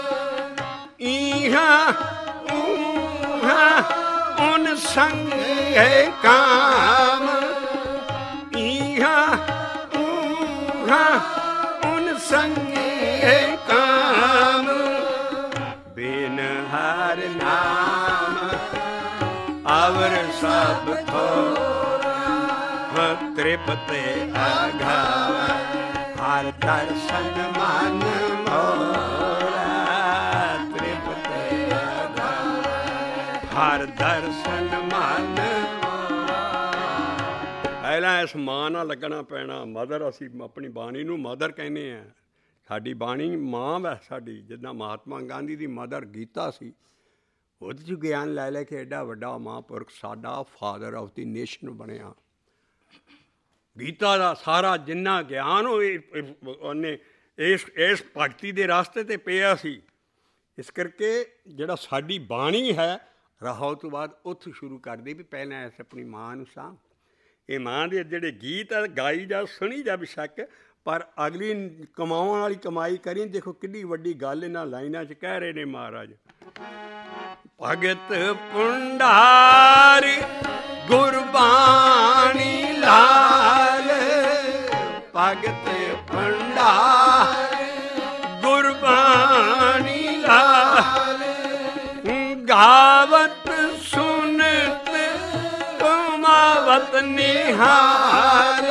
Speaker 1: ਇਹਾਂ ਊਹਾਂ ਉਨ ਸੰਗੇ ਕਾਮ, ਇਹਾਂ ਊਹਾਂ ਉਨ ਸੰਗੇ ਕਾਮ, ਬਿਨ ਹਰਿ ਨਾਮ ਅਵਰ ਸਭ ਥੋਰਾ। ਤ੍ਰਿਪਤ ਅਗਾਵੈ ਹਰ ਦਰਸ਼ਨ ਮਨ ਮੋਰਾ ਤ੍ਰਿਪਤ ਅਗਾਵੈ ਹਰ ਦਰਸ਼ਨ ਮਨ ਪਹਿਲਾਂ ਇਸ ਮਾਂ ਨਾਲ ਲੱਗਣਾ ਪੈਣਾ। ਮਦਰ, ਅਸੀਂ ਆਪਣੀ ਬਾਣੀ ਨੂੰ ਮਦਰ ਕਹਿੰਦੇ ਹਾਂ। ਸਾਡੀ ਬਾਣੀ ਮਾਂ ਵੈ ਸਾਡੀ। ਜਿੱਦਾਂ ਮਹਾਤਮਾ ਗਾਂਧੀ ਦੀ ਮਦਰ ਗੀਤਾ ਸੀ, ਉਹਦੇ 'ਚ ਗਿਆਨ ਲੈ ਲੈ ਕੇ ਐਡਾ ਵੱਡਾ ਮਹਾਂਪੁਰਖ ਸਾਡਾ ਫਾਦਰ ਆਫ ਦੀ ਨੇਸ਼ਨ ਬਣਿਆ। ਗੀਤਾ ਦਾ ਸਾਰਾ ਜਿੰਨਾ ਗਿਆਨ ਉਹਨੇ ਇਸ ਭਗਤੀ ਦੇ ਰਸਤੇ 'ਤੇ ਪਿਆ ਸੀ। ਇਸ ਕਰਕੇ ਜਿਹੜਾ ਸਾਡੀ ਬਾਣੀ ਹੈ, ਰਾਹੋ ਤੋਂ ਬਾਅਦ ਉੱਥੋਂ ਸ਼ੁਰੂ ਕਰਦੇ ਵੀ ਪਹਿਲਾਂ ਇਸ ਆਪਣੀ ਮਾਂ ਨੂੰ ਸਾਂਭ। ਇਹ ਮਾਂ ਦੇ ਜਿਹੜੇ ਗੀਤ ਆ ਗਾਈ ਜਾ, ਸੁਣੀ ਜਾ ਬੇਸ਼ੱਕ, ਪਰ ਅਗਲੀ ਕਮਾਉਣ ਵਾਲੀ ਕਮਾਈ ਕਰੀ। ਦੇਖੋ ਕਿੰਨੀ ਵੱਡੀ ਗੱਲ ਇਹਨਾਂ ਲਾਈਨਾਂ 'ਚ ਕਹਿ ਰਹੇ ਨੇ ਮਹਾਰਾਜ। ਭਗਤ ਪੁੰਡਾਰੀ ਗੁਰਬਾਣੀ ਲਾਲ ਭਗਤ ਪੁੰਡਾਰੀ ਗੁਰਬਾਣੀ ਲਾਲ ਗਾਵਤ ਸੁਨਤ ਤੁਮਾਵਤ ਨਿਹਾਲ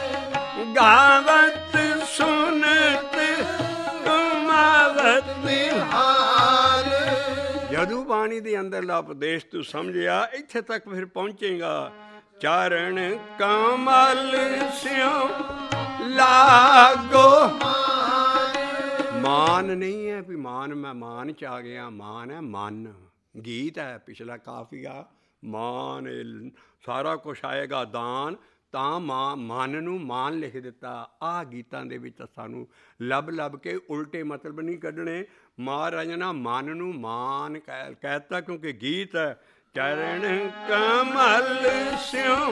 Speaker 1: ਗਾਵਤ ਸੁਨਤ ਤੁਮਾਵਤ ਨਿਹਾਲ। ਜਦੋਂ ਬਾਣੀ ਦੇ ਅੰਦਰਲਾ ਉਪਦੇਸ਼ ਤੂੰ ਸਮਝਿਆ, ਇੱਥੇ ਤੱਕ ਫਿਰ ਪਹੁੰਚੇਗਾ। ਚਰਨ ਕਮਲ ਸਿਉ ਲਾਗੋ ਮਾਨ ਨਹੀਂ ਹੈ ਵੀ ਮਾਨ ਮੈਂ ਮਾਨ 'ਚ ਆ ਗਿਆ। ਮਾਨ ਹੈ ਮਨ। ਗੀਤ ਹੈ ਪਿਛਲਾ ਕਾਫੀਆ। ਮਾਨ ਸਾਰਾ ਕੁਛ ਆਏਗਾ ਦਾਨ, ਤਾਂ ਮਨ ਨੂੰ ਮਾਨ ਲਿਖ ਦਿੱਤਾ। ਆਹ ਗੀਤਾਂ ਦੇ ਵਿੱਚ ਸਾਨੂੰ ਲੱਭ ਲੱਭ ਕੇ ਉਲਟੇ ਮਤਲਬ ਨਹੀਂ ਕੱਢਣੇ। ਮਹਾਰਾਜ ਨੇ ਮਨ ਨੂੰ ਮਾਨ ਕਹਿ ਦਿੱਤਾ ਕਿਉਂਕਿ ਗੀਤ ਹੈ। ਚਰਨ ਕਮਲ ਸਿਉ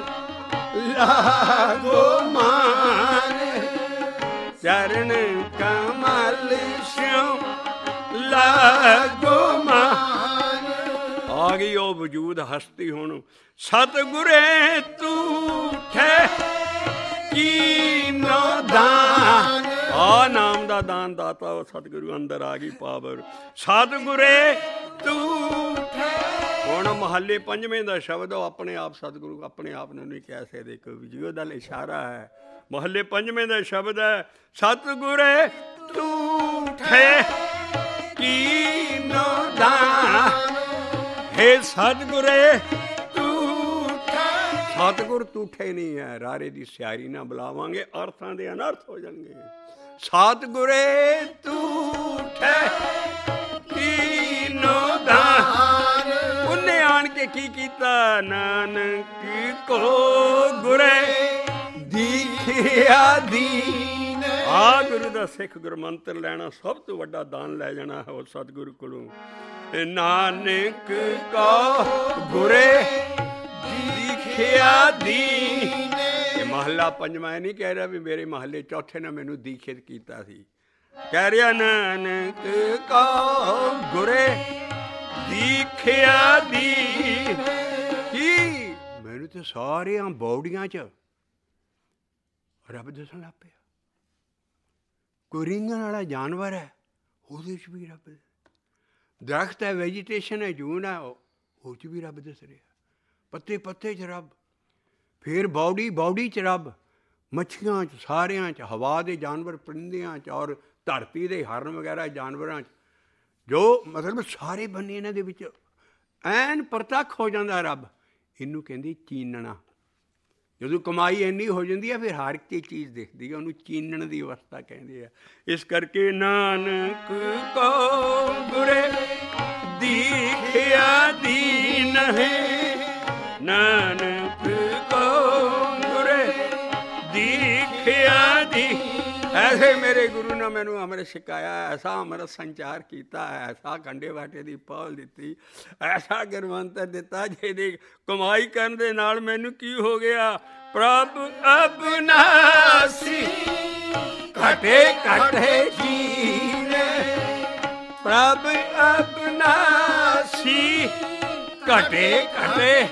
Speaker 1: ਲਾਗੋ ਮਾਨ ਚਰਨ ਕਮਲ ਸਿਉ ਲਾਗੋ ਮਾਨ। ਆ ਗਈ ਉਹ ਵਜੂਦ ਹਸਤੀ ਹੁਣ। ਸਤਿਗੁਰੇ ਤੂਠੇ ਕੀਨੋ ਦਾਨ। ਆ ਨਾਮ ਦਾ ਦਾਨ ਦਾਤਾ ਉਹ ਸਤਿਗੁਰੂ ਅੰਦਰ ਆ ਗਈ ਪਾਵਰ। ਸਤਿਗੁਰੇ ਤੂਠੇ। ਹੁਣ ਮਹੱਲੇ ਪੰਜਵੇਂ ਦਾ ਸ਼ਬਦ ਉਹ ਆਪਣੇ ਆਪ ਸਤਿਗੁਰੂ ਆਪਣੇ ਆਪ ਨੂੰ ਨਹੀਂ ਕਹਿ ਸਕਦੇ, ਕੋਈ ਵਜੂਦ ਦਾ ਇਸ਼ਾਰਾ ਹੈ। ਮਹੱਲੇ ਪੰਜਵੇਂ ਦਾ ਸ਼ਬਦ ਹੈ ਸਤਿਗੁਰੇ ਤੂਠੇ ਕੀਨੋ ਦਾਨ। ਹੇ ਸਤਿਗੁਰੇ ਸਤਿਗੁਰ ਤੂਠੇ ਨਹੀਂ ਹੈ। ਰਾਰੇ ਦੀ ਸਿਆਰੀ ਨਾ ਬੁਲਾਵਾਂਗੇ, ਅਰਥਾਂ ਦੇ ਅਨਰਥ ਹੋ ਜਾਣਗੇ। ਸਤਿਗੁਰੇ ਤੂਠੇ ਕੀਨੋ ਦਾਨ। ਉਹਨੇ ਆਣ ਕੇ ਕੀ ਕੀਤਾ? ਨਾਨਕ ਕੋ ਗੁਰੇ ਦੀਖਿਆ ਦੀਨ। ਆ ਗੁਰੂ ਦਾ ਸਿੱਖ ਗੁਰਮੰਤਰ ਲੈਣਾ ਸਭ ਤੋਂ ਵੱਡਾ ਦਾਨ ਲੈ ਜਾਣਾ ਹੈ ਉਹ ਸਤਿਗੁਰੂ ਕੋਲੋਂ। ਨਾਨਕ ਕੋ ਗੁਰੇ ਦੀਖਿਆ ਦੀਨ। ਇਹ ਮਹੱਲਾ ਪੰਜਵਾਂ ਇਹ ਨਹੀਂ ਕਹਿ ਰਿਹਾ ਵੀ ਮੇਰੇ ਮਹੱਲੇ ਚੌਥੇ ਨੇ ਮੈਨੂੰ ਦੀਖਿਤ ਕੀਤਾ ਸੀ। ਕਹਿ ਰਿਹਾ ਨਾਨਕ ਕੋ ਗੁਰੇ ਦੀਖਿਆ ਦੀਨ। ਕੀ ਮੈਨੂੰ ਤੇ ਸਾਰਿਆਂ ਬੌੜੀਆਂ 'ਚ ਰੱਬ ਦੱਸਣ ਲੱਗ ਪਿਆ। ਕੋਈ ਰੀਂਗਣ ਵਾਲਾ ਜਾਨਵਰ ਹੈ ਉਹਦੇ 'ਚ ਵੀ ਰੱਬ। ਦਰਖਤ ਹੈ, ਵੈਜੀਟੇਸ਼ਨ ਹੈ, ਜੂਨ ਹੈ, ਉਹ 'ਚ ਵੀ ਰੱਬ ਦੱਸ ਰਿਹਾ। ਪੱਤੇ ਪੱਤੇ 'ਚ ਰੱਬ। ਫਿਰ ਬੌਡੀ 'ਚ ਰੱਬ। ਮੱਛੀਆਂ 'ਚ, ਸਾਰਿਆਂ 'ਚ, ਹਵਾ ਦੇ ਜਾਨਵਰ, ਪਰਿੰਦਿਆਂ 'ਚ, ਔਰ ਧਰਤੀ ਦੇ ਹਰਨ ਵਗੈਰਾ ਜਾਨਵਰਾਂ 'ਚ। ਜੋ ਮਤਲਬ ਸਾਰੇ ਬੰਨੇ ਇਹਨਾਂ ਦੇ ਵਿੱਚ ਐਨ ਪ੍ਰਤੱਖ ਹੋ ਜਾਂਦਾ ਰੱਬ। ਇਹਨੂੰ ਕਹਿੰਦੀ ਚੀਨਣਾ। ਜਦੋਂ ਕਮਾਈ ਇੰਨੀ ਹੋ ਜਾਂਦੀ ਹੈ ਫਿਰ ਹਰ ਇੱਕ ਚੀਜ਼ ਦਿਖਦੀ ਹੈ, ਉਹਨੂੰ ਚੀਨਣ ਦੀ ਅਵਸਥਾ ਕਹਿੰਦੇ ਆ। ਇਸ ਕਰਕੇ ਨਾਨਕ ਕੋ ਗੁਰੇ ਦੀਖਿਆ ਦੀਨ ਹੈ। ਨਾਨਕ ਕੋ ਗੁਰੇ ਦੀਖਿਆ ਦੀਨ। ਐਸੇ ਮੇਰੇ ਗੁਰੂ ਨੇ ਮੈਨੂੰ ਅੰਮ੍ਰਿਤ ਛਕਾਇਆ, ਐਸਾ ਅੰਮ੍ਰਿਤ ਸੰਚਾਰ ਕੀਤਾ, ਐਸਾ ਖੰਡੇ ਬਾਟੇ ਦੀ ਪੌਲ ਦਿੱਤੀ, ਐਸਾ ਗੁਰਮੰਤਰ ਦਿੱਤਾ ਜਿਹਦੀ ਕਮਾਈ ਕਰਨ ਦੇ ਨਾਲ ਮੈਨੂੰ ਕੀ ਹੋ ਗਿਆ? ਪ੍ਰਭ ਅਬਨਾਸੀ ਘਟੇ ਘਟੇ ਜੀਨੇ। ਪ੍ਰਭ ਅਬਨਾਸੀ ਘਟੇ ਘਟੇ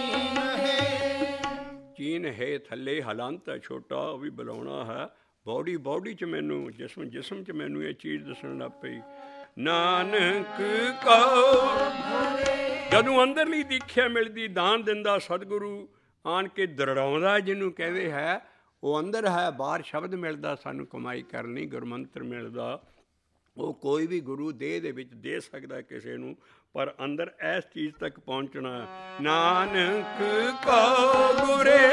Speaker 1: ਚੀਨ ਹੈ। ਥੱਲੇ ਹਲੰਤ ਹੈ ਛੋਟਾ, ਉਹ ਵੀ ਬੁਲਾਉਣਾ ਹੈ। ਬੌਡੀ 'ਚ ਮੈਨੂੰ, ਜਿਸਮ 'ਚ ਮੈਨੂੰ ਇਹ ਚੀਜ਼ ਦੱਸਣ ਲੱਗ ਪਈ। ਨਾਨਕ ਕੋ ਜਦੋਂ ਅੰਦਰਲੀ ਦੀਖਿਆ ਮਿਲਦੀ, ਦਾਨ ਦਿੰਦਾ ਸਤਿਗੁਰੂ, ਆਣ ਕੇ ਦਰੜਾਉਂਦਾ ਜਿਹਨੂੰ ਕਹਿੰਦੇ ਹੈ, ਉਹ ਅੰਦਰ ਹੈ। ਬਾਹਰ ਸ਼ਬਦ ਮਿਲਦਾ ਸਾਨੂੰ ਕਮਾਈ ਕਰਨੀ, ਗੁਰਮੰਤਰ ਮਿਲਦਾ। ਉਹ ਕੋਈ ਵੀ ਗੁਰੂ ਦੇਹ ਦੇ ਵਿੱਚ ਦੇ ਸਕਦਾ ਕਿਸੇ ਨੂੰ, ਪਰ ਅੰਦਰ ਇਸ ਚੀਜ਼ ਤੱਕ ਪਹੁੰਚਣਾ। ਨਾਨਕ ਕੋ ਗੁਰੇ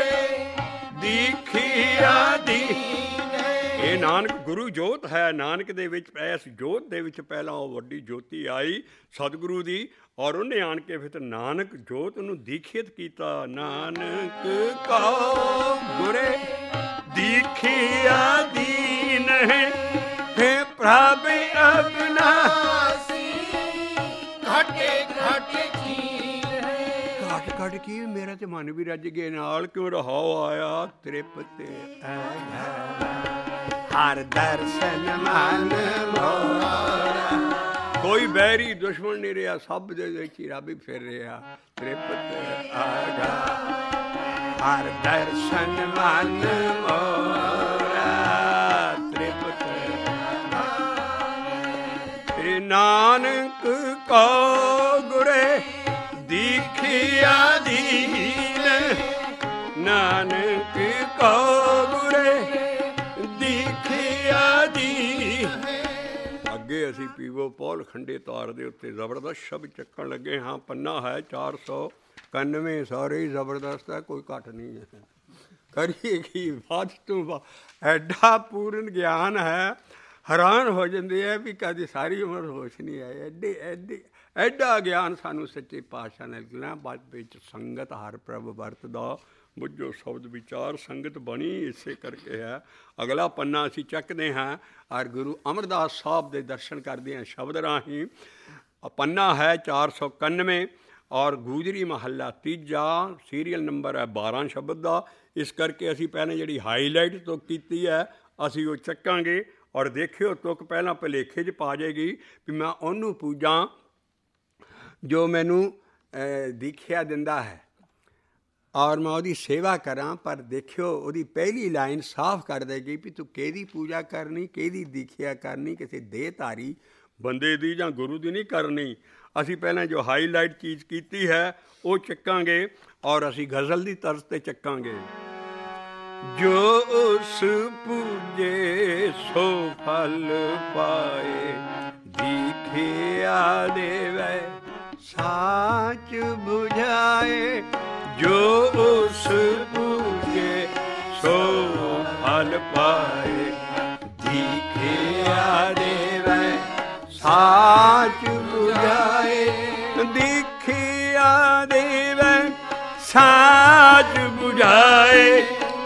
Speaker 1: ਦੀਖਿਆ ਦੀਨ, ਇਹ ਨਾਨਕ ਗੁਰੂ ਜੋਤ ਹੈ। ਨਾਨਕ ਦੇ ਵਿੱਚ, ਇਸ ਜੋਤ ਦੇ ਵਿੱਚ ਪਹਿਲਾਂ ਉਹ ਵੱਡੀ ਜੋਤੀ ਆਈ ਸਤਿਗੁਰੂ ਦੀ, ਔਰ ਉਹਨੇ ਆਣ ਕੇ ਫਿਰ ਨਾਨਕ ਜੋਤ ਨੂੰ ਦੀਖਿਤ ਕੀਤਾ। ਨਾਨਕ ਕੋ ਗੁਰੇ ਦੀਖਿਆ ਦੀਨ ਹੈ ਪ੍ਰਭ ਅਬਨਾਸੀ, ਘਾਟੇ ਘਾਟੇ ਚੀਨ ਹੈ। ਘਾਟ ਘਾਟ ਕੀ ਮੇਰਾ ਤੇ ਮਨ ਵੀ ਰੱਜ ਗਏ, ਨਾਲ ਕਿਉਂ ਰਹਾਉ ਆਇਆ ਤ੍ਰਿਪਤ ਹਰ ਦਰਸ਼ਨ ਮਨ ਮੋਰਾ। ਕੋਈ ਬੈਰੀ ਦੁਸ਼ਮਣ ਨਹੀਂ ਰਿਹਾ, ਸਭ ਦੇ ਵਿੱਚ ਹੀ ਰੱਬ ਹੀ ਫਿਰ ਰਿਹਾ। ਤ੍ਰਿਪਤ ਆਗਾ ਹਰ ਦਰਸ਼ਨ ਮਨ ਮੋਰਾ, ਤ੍ਰਿਪਤ ਨਾਨਕ ਕੋ ਗੁਰੇ ਦੀਖਿਆ ਦੀਨ, ਨਾਨਕ ਕੋ ਗੁਰੇ ਦੀਖਿਆ ਦੀਨ। ਅੱਗੇ ਅਸੀਂ ਪੀਵੋ ਪੌਲ ਖੰਡੇ ਤਾਰ ਦੇ ਉੱਤੇ ਜ਼ਬਰਦਸਤ ਸ਼ਬਦ ਚੱਕਣ ਲੱਗੇ ਹਾਂ। ਪੰਨਾ ਹੈ 491, ਸਾਰੇ ਹੀ ਜ਼ਬਰਦਸਤ ਹੈ, ਕੋਈ ਘੱਟ ਨਹੀਂ ਹੈ। ਕਰੀਏ ਕੀ, ਵੱਧ ਤੋਂ ਵੱਧ ਐਡਾ ਪੂਰਨ ਗਿਆਨ ਹੈ, ਹੈਰਾਨ ਹੋ ਜਾਂਦੇ ਹੈ ਵੀ ਕਦੇ ਸਾਰੀ ਉਮਰ ਹੋਸ਼ ਨਹੀਂ ਆਏ। ਐਡਾ ਗਿਆਨ ਸਾਨੂੰ ਸੱਚੇ ਪਾਤਸ਼ਾਹ ਨੇ ਦਿੱਤਾ। ਬਾਅਦ ਵਿੱਚ ਸੰਗਤ ਹਰ ਪ੍ਰਭ ਵਰਤਦਾ, ਬੁੱਝੋ ਸ਼ਬਦ ਵਿਚਾਰ। ਸੰਗਤ ਬਣੀ ਇਸੇ ਕਰਕੇ ਹੈ। ਅਗਲਾ ਪੰਨਾ ਅਸੀਂ ਚੱਕਦੇ ਹਾਂ ਔਰ ਗੁਰੂ ਅਮਰਦਾਸ ਸਾਹਿਬ ਦੇ ਦਰਸ਼ਨ ਕਰਦੇ ਹਾਂ ਸ਼ਬਦ ਰਾਹੀਂ। ਪੰਨਾ ਹੈ 491 ਔਰ ਗੂਜਰੀ ਮਹੱਲਾ ਤੀਜਾ, ਸੀਰੀਅਲ ਨੰਬਰ ਹੈ 12 ਸ਼ਬਦ ਦਾ। ਇਸ ਕਰਕੇ ਅਸੀਂ ਪਹਿਲਾਂ ਜਿਹੜੀ ਹਾਈਲਾਈਟ ਤੁਕ ਕੀਤੀ ਹੈ ਅਸੀਂ ਉਹ ਚੱਕਾਂਗੇ। ਔਰ ਦੇਖਿਓ ਤੁਕ ਪਹਿਲਾਂ ਭੁਲੇਖੇ 'ਚ ਪਾ ਜਾਏਗੀ ਵੀ ਮੈਂ ਉਹਨੂੰ ਪੂਜਾਂ ਜੋ ਮੈਨੂੰ ਦੀਖਿਆ ਦਿੰਦਾ ਹੈ ਔਰ ਮੈਂ ਉਹਦੀ ਸੇਵਾ ਕਰਾਂ। ਪਰ ਦੇਖਿਓ ਉਹਦੀ ਪਹਿਲੀ ਲਾਈਨ ਸਾਫ਼ ਕਰ ਦੇਗੀ ਵੀ ਤੂੰ ਕਿਹਦੀ ਪੂਜਾ ਕਰਨੀ, ਕਿਹਦੀ ਦੀਖਿਆ ਕਰਨੀ, ਕਿਸੇ ਦੇਹਧਾਰੀ ਬੰਦੇ ਦੀ ਜਾਂ ਗੁਰੂ ਦੀ ਨਹੀਂ ਕਰਨੀ। ਅਸੀਂ ਪਹਿਲਾਂ ਜੋ ਹਾਈਲਾਈਟ ਚੀਜ਼ ਕੀਤੀ ਹੈ ਉਹ ਚੱਕਾਂਗੇ ਔਰ ਅਸੀਂ ਗਜ਼ਲ ਦੀ ਤਰਜ਼ 'ਤੇ ਚੱਕਾਂਗੇ। ਜੋ ਉਸ ਪੂਜੇ ਸੋ ਫਲ ਪਾਏ, ਦੀਖਿਆ ਦੇਵੈ ਸਾਚ ਬੁਝਾਏ। ਜੋ ਉਸ ਪੂਜੇ ਸੋ ਫਲ ਪਾਏ, ਦੀਖਿਆ ਦੇਵੈ ਸਾਚ ਬੁਝਾਏ। ਦੀਖਿਆ ਦੇਵੈ ਸਾਚ ਬੁਝਾਏ,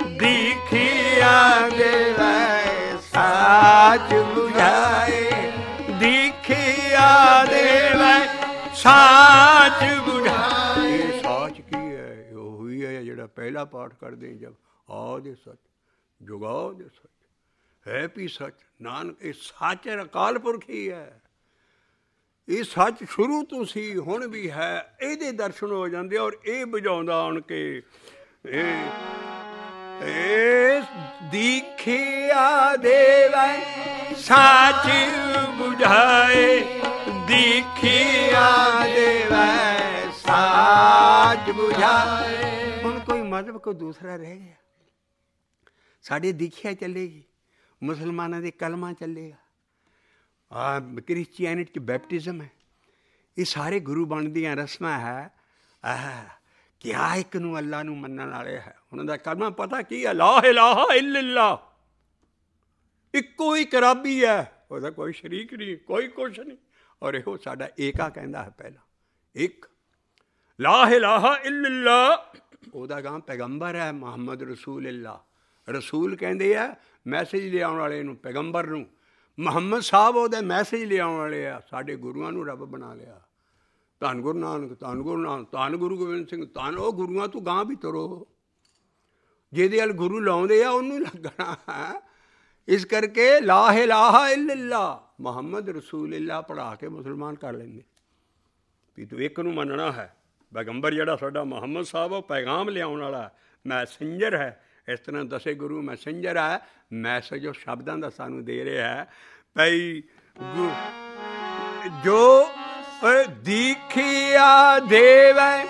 Speaker 1: ਦੀਖਿਆ ਦੇਵੈ ਸਾਚ ਬੁਝਾਏ। ਦੀਖਿਆ ਦੇਵੈ ਸਾਚ ਬੁਝਾਏ। ਸਾਚ ਕੀ ਹੈ? ਉਹ ਹੀ ਹੈ ਜਿਹੜਾ ਪਹਿਲਾ ਪਾਠ ਕਰਦੇ ਜਬ ਆਦਿ ਸੱਚ ਜੁਗਾਦਿ ਸੱਚ ਹੈ ਵੀ ਸੱਚ। ਨਾਨਕ ਇਹ ਸੱਚ ਅਕਾਲ ਪੁਰਖ ਹੀ ਹੈ। ਇਹ ਸੱਚ ਸ਼ੁਰੂ ਤੋਂ ਸੀ, ਹੁਣ ਵੀ ਹੈ। ਇਹਦੇ ਦਰਸ਼ਨ ਹੋ ਜਾਂਦੇ ਔਰ ਇਹ ਬੁਝਾਉਂਦਾ ਆਣ ਕੇ। ਦੀਖਿਆ ਦੇਵੈ ਸਾਚ ਬੁਝਾਏ, ਦੀਖਿਆ ਦੇਵੈ ਸਾਚ ਬੁਝਾਏ। ਹੁਣ ਕੋਈ ਮਜ਼ਹਬ ਕੋਈ ਦੂਸਰਾ ਰਹਿ ਗਿਆ? ਸਾਡੇ ਦੀਖਿਆ ਚੱਲੇਗੀ, ਮੁਸਲਮਾਨਾਂ ਦੇ ਕਲਮਾ ਚੱਲੇਗਾ, ਕ੍ਰਿਸਚੀਅਨਿਟੀ 'ਚ ਬੈਪਟਿਜ਼ਮ ਹੈ। ਇਹ ਸਾਰੇ ਗੁਰੂ ਬਣਦੀਆਂ ਰਸਮਾਂ ਹੈ। ਕਿਆ ਇੱਕ ਨੂੰ ਅੱਲਾ ਨੂੰ ਮੰਨਣ ਵਾਲੇ ਹੈ। ਉਹਨਾਂ ਦਾ ਕਲਮਾ ਪਤਾ ਕੀ ਹੈ? ਲਾ ਇਲਾਹਾ ਇল্লাল্লাਹ। ਇੱਕੋ ਹੀ ਰੱਬੀ ਹੈ, ਉਹਦਾ ਕੋਈ ਸ਼ਰੀਕ ਨਹੀਂ, ਕੋਈ ਕੁਛ ਨਹੀਂ। ਔਰ ਇਹੋ ਸਾਡਾ ਏਕਾ ਕਹਿੰਦਾ ਹੈ ਪਹਿਲਾਂ ਇੱਕ ਲਾ ਇਲਾਹਾ ਇল্লাল্লাਹ। ਉਹਦਾ ਗਾਂ ਪੈਗੰਬਰ ਹੈ ਮੁਹੰਮਦ ਰਸੂਲ ਅੱਲਾ। ਰਸੂਲ ਕਹਿੰਦੇ ਆ ਮੈਸੇਜ ਲਿਆਉਣ ਵਾਲੇ ਨੂੰ, ਪੈਗੰਬਰ ਨੂੰ। ਮੁਹੰਮਦ ਸਾਹਿਬ ਉਹਦੇ ਮੈਸੇਜ ਲਿਆਉਣ ਵਾਲੇ ਆ। ਸਾਡੇ ਗੁਰੂਆਂ ਨੂੰ ਰੱਬ ਬਣਾ ਲਿਆ। ਧੰਨ ਗੁਰੂ ਨਾਨਕ, ਧੰਨ ਗੁਰੂ ਨਾਨਕ, ਧੰਨ ਗੁਰੂ ਗੋਬਿੰਦ ਸਿੰਘ, ਧੰਨ ਉਹ ਗੁਰੂਆਂ ਤੋਂ ਗਾਂ ਵੀ ਤੁਰੋ। ਜਿਹਦੇ ਵੱਲ ਗੁਰੂ ਲਾਉਂਦੇ ਆ ਉਹਨੂੰ ਲੱਗਣਾ ਹੈ। ਇਸ ਕਰਕੇ ਲਾ ਇਲਾਹਾ ਇল্লাল্লাਹ ਮੁਹੰਮਦ ਰਸੂਲ ਅੱਲਾ ਪੜ੍ਹਾ ਕੇ ਮੁਸਲਮਾਨ ਕਰ ਲੈਂਦੇ ਵੀ ਤੂੰ ਇੱਕ ਨੂੰ ਮੰਨਣਾ ਹੈ। ਪੈਗੰਬਰ ਜਿਹੜਾ ਸਾਡਾ ਮੁਹੰਮਦ ਸਾਹਿਬ ਉਹ ਪੈਗਾਮ ਲਿਆਉਣ ਵਾਲਾ ਮੈਸੇਂਜਰ ਹੈ। ਇਸ ਤਰ੍ਹਾਂ ਦਸੇ ਗੁਰੂ ਮੈਸੇਂਜਰ ਹੈ। ਮੈਸੇਜ ਉਹ ਸ਼ਬਦਾਂ ਦਾ ਸਾਨੂੰ ਦੇ ਰਿਹਾ ਹੈ ਭਈ ਜੋ ਦੀਖਿਆ ਦੇਵੈ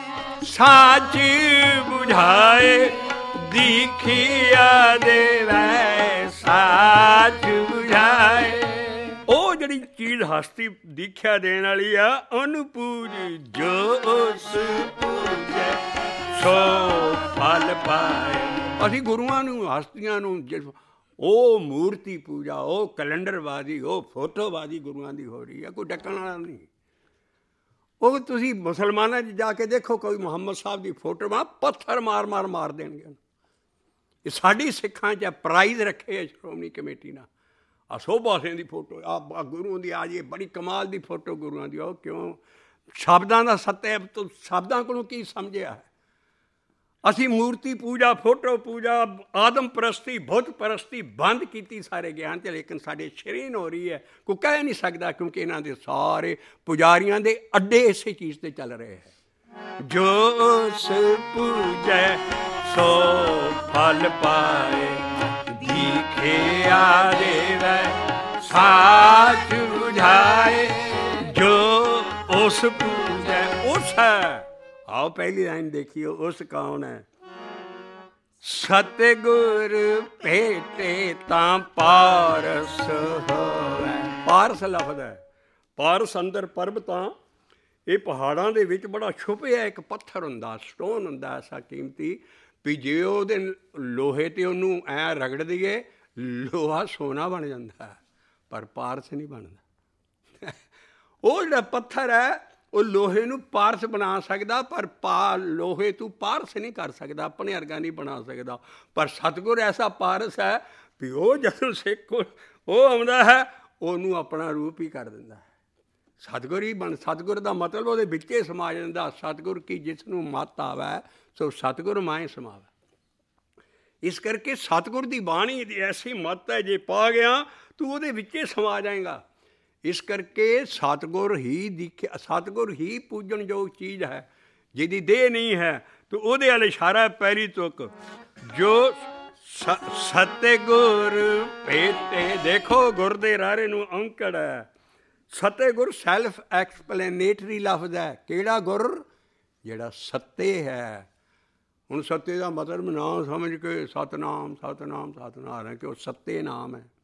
Speaker 1: ਸਾਚ ਬੁਝਾਏ ਦੀਖਿਆ ਦੇਵੈ ਸਾਚ ਬੁਝਾਏ। ਉਹ ਜਿਹੜੀ ਚੀਜ਼ ਹਸਤੀ ਦੀਖਿਆ ਦੇਣ ਵਾਲੀ ਆ, ਉਹਨੂੰ ਪੂਜ ਜੋ ਉਸ ਪੂਜੈ ਸੋ ਫਲ ਪਾਏ। ਅਸੀਂ ਗੁਰੂਆਂ ਨੂੰ, ਹਸਤੀਆਂ ਨੂੰ, ਉਹ ਮੂਰਤੀ ਪੂਜਾ, ਉਹ ਕੈਲੰਡਰਬਾਜ਼ੀ, ਉਹ ਫੋਟੋਬਾਜ਼ੀ ਗੁਰੂਆਂ ਦੀ ਹੋ ਰਹੀ ਹੈ, ਕੋਈ ਡੱਕਣ ਵਾਲਾ ਨਹੀਂ। ਉਹ ਤੁਸੀਂ ਮੁਸਲਮਾਨਾਂ 'ਚ ਜਾ ਕੇ ਦੇਖੋ, ਕੋਈ ਮੁਹੰਮਦ ਸਾਹਿਬ ਦੀ ਫੋਟੋ ਪੱਥਰ ਮਾਰ ਦੇਣਗੇ। ਇਹ ਸਾਡੀ ਸਿੱਖਾਂ 'ਚ ਪ੍ਰਾਈਜ਼ ਰੱਖੇ ਆ ਸ਼੍ਰੋਮਣੀ ਕਮੇਟੀ ਨਾਲ। ਆ ਸੋਭਾ ਸਿੰਘ ਦੀ ਫੋਟੋ, ਆ ਗੁਰੂ ਦੀ, ਆ ਜੀ ਬੜੀ ਕਮਾਲ ਦੀ ਫੋਟੋ ਗੁਰੂਆਂ ਦੀ। ਉਹ ਕਿਉਂ? ਸ਼ਬਦਾਂ ਦਾ ਸੱਤਿਆ, ਸ਼ਬਦਾਂ ਕੋਲੋਂ ਕੀ ਸਮਝਿਆ ਹੈ? ਅਸੀਂ ਮੂਰਤੀ ਪੂਜਾ, ਫੋਟੋ ਪੂਜਾ, ਆਦਮ ਪ੍ਰਸਤੀ, ਬੁੱਤ ਪ੍ਰਸਤੀ ਬੰਦ ਕੀਤੀ ਸਾਰੇ ਗਿਆਨ 'ਚ। ਲੇਕਿਨ ਸਾਡੇ ਸ਼ਰੀਨ ਹੋ ਰਹੀ ਹੈ, ਕੋਈ ਕਹਿ ਨਹੀਂ ਸਕਦਾ, ਕਿਉਂਕਿ ਇਹਨਾਂ ਦੇ ਸਾਰੇ ਪੁਜਾਰੀਆਂ ਦੇ ਅੱਡੇ ਇਸੇ ਚੀਜ਼ 'ਤੇ ਚੱਲ ਰਹੇ ਹੈ। ਜੋ ਉਸ ਪੂਜੈ ਸੋ ਫਲ ਪਾਏ ਦੀਖਿਆ ਦੇਵੈ ਸਾਚ ਬੁਝਾਏ। ਜੋ ਉਸ ਪੂਜੈ, ਉਸ ਹੈ। ਆਓ ਪਹਿਲੀ ਲਾਈਨ ਦੇਖੀਏ, ਉਸ ਕੌਣ ਹੈ? ਸਤਿਗੁਰ ਭੇਟੇ ਤਾਂ ਪਾਰਸ ਹੋਵੇ। ਪਾਰਸ ਲਫ਼ਜ਼ ਹੈ, ਪਾਰਸ ਅੰਦਰ ਪਰਬਤਾਂ, ਇਹ ਪਹਾੜਾਂ ਦੇ ਵਿੱਚ ਬੜਾ ਛੁਪਿਆ ਇੱਕ ਪੱਥਰ ਹੁੰਦਾ, ਸਟੋਨ ਹੁੰਦਾ ਐਸਾ ਕੀਮਤੀ ਵੀ ਜੇ ਉਹਦੇ ਲੋਹੇ 'ਤੇ ਉਹਨੂੰ ਐਂ ਰਗੜ ਦਈਏ, ਲੋਹਾ ਸੋਨਾ ਬਣ ਜਾਂਦਾ, ਪਰ ਪਾਰਸ ਨਹੀਂ ਬਣਦਾ। ਉਹ ਜਿਹੜਾ ਪੱਥਰ ਹੈ, ਉਹ ਲੋਹੇ ਨੂੰ ਪਾਰਸ ਬਣਾ ਸਕਦਾ, ਪਰ ਲੋਹੇ ਤੂੰ ਪਾਰਸ ਨਹੀਂ ਕਰ ਸਕਦਾ, ਆਪਣੇ ਵਰਗਾ ਨਹੀਂ ਬਣਾ ਸਕਦਾ। ਪਰ ਸਤਿਗੁਰ ਐਸਾ ਪਾਰਸ ਹੈ ਵੀ ਉਹ ਜਦੋਂ ਸਿੱਖ ਉਹ ਆਉਂਦਾ ਹੈ, ਉਹਨੂੰ ਆਪਣਾ ਰੂਪ ਹੀ ਕਰ ਦਿੰਦਾ ਹੈ। ਸਤਿਗੁਰ ਹੀ ਸਤਿਗੁਰ ਦਾ ਮਤਲਬ ਉਹਦੇ ਵਿੱਚ ਹੀ ਸਮਾ ਜਾਂਦਾ। ਸਤਿਗੁਰ ਕੀ ਜਿਸ ਨੂੰ ਮੱਤ ਆਵੈ ਸੋ ਸਤਿਗੁਰ ਮਾਏ ਸਮਾਵੈ। ਇਸ ਕਰਕੇ ਸਤਿਗੁਰ ਦੀ ਬਾਣੀ ਦੀ ਐਸੀ ਮੱਤ ਹੈ, ਜੇ ਪਾ ਗਿਆ ਤੂੰ ਉਹਦੇ ਵਿੱਚ ਹੀ ਸਮਾ ਜਾਏਗਾ। ਇਸ ਕਰਕੇ ਸਤਿਗੁਰ ਹੀ ਦਿਖਿਆ, ਸਤਿਗੁਰ ਹੀ ਪੂਜਣਯੋਗ ਚੀਜ਼ ਹੈ। ਜਿਹਦੀ ਦੇਹ ਨਹੀਂ ਹੈ ਤਾਂ ਉਹਦੇ ਵੱਲ ਇਸ਼ਾਰਾ ਪੈਰੀ ਤੁਕ। ਜੋ ਸਤਿਗੁਰ ਭੇਟੇ, ਦੇਖੋ ਗੁਰ ਦੇ ਰਾਰੇ ਨੂੰ ਔਂਕੜ ਹੈ। ਸਤਿਗੁਰ ਸੈਲਫ ਐਕਸਪਲੇਨੇਟਰੀ ਲਫ਼ਜ਼ ਹੈ। ਕਿਹੜਾ ਗੁਰ? ਜਿਹੜਾ ਸੱਤੇ ਹੈ। ਹੁਣ ਸੱਤੇ ਦਾ ਮਤਲਬ ਨਾ ਸਮਝ ਕੇ ਸਤਨਾਮ ਸਤਨਾਮ ਸਤਨਾਮ ਹੈ ਕਿ ਉਹ ਸੱਤੇ ਨਾਮ ਹੈ।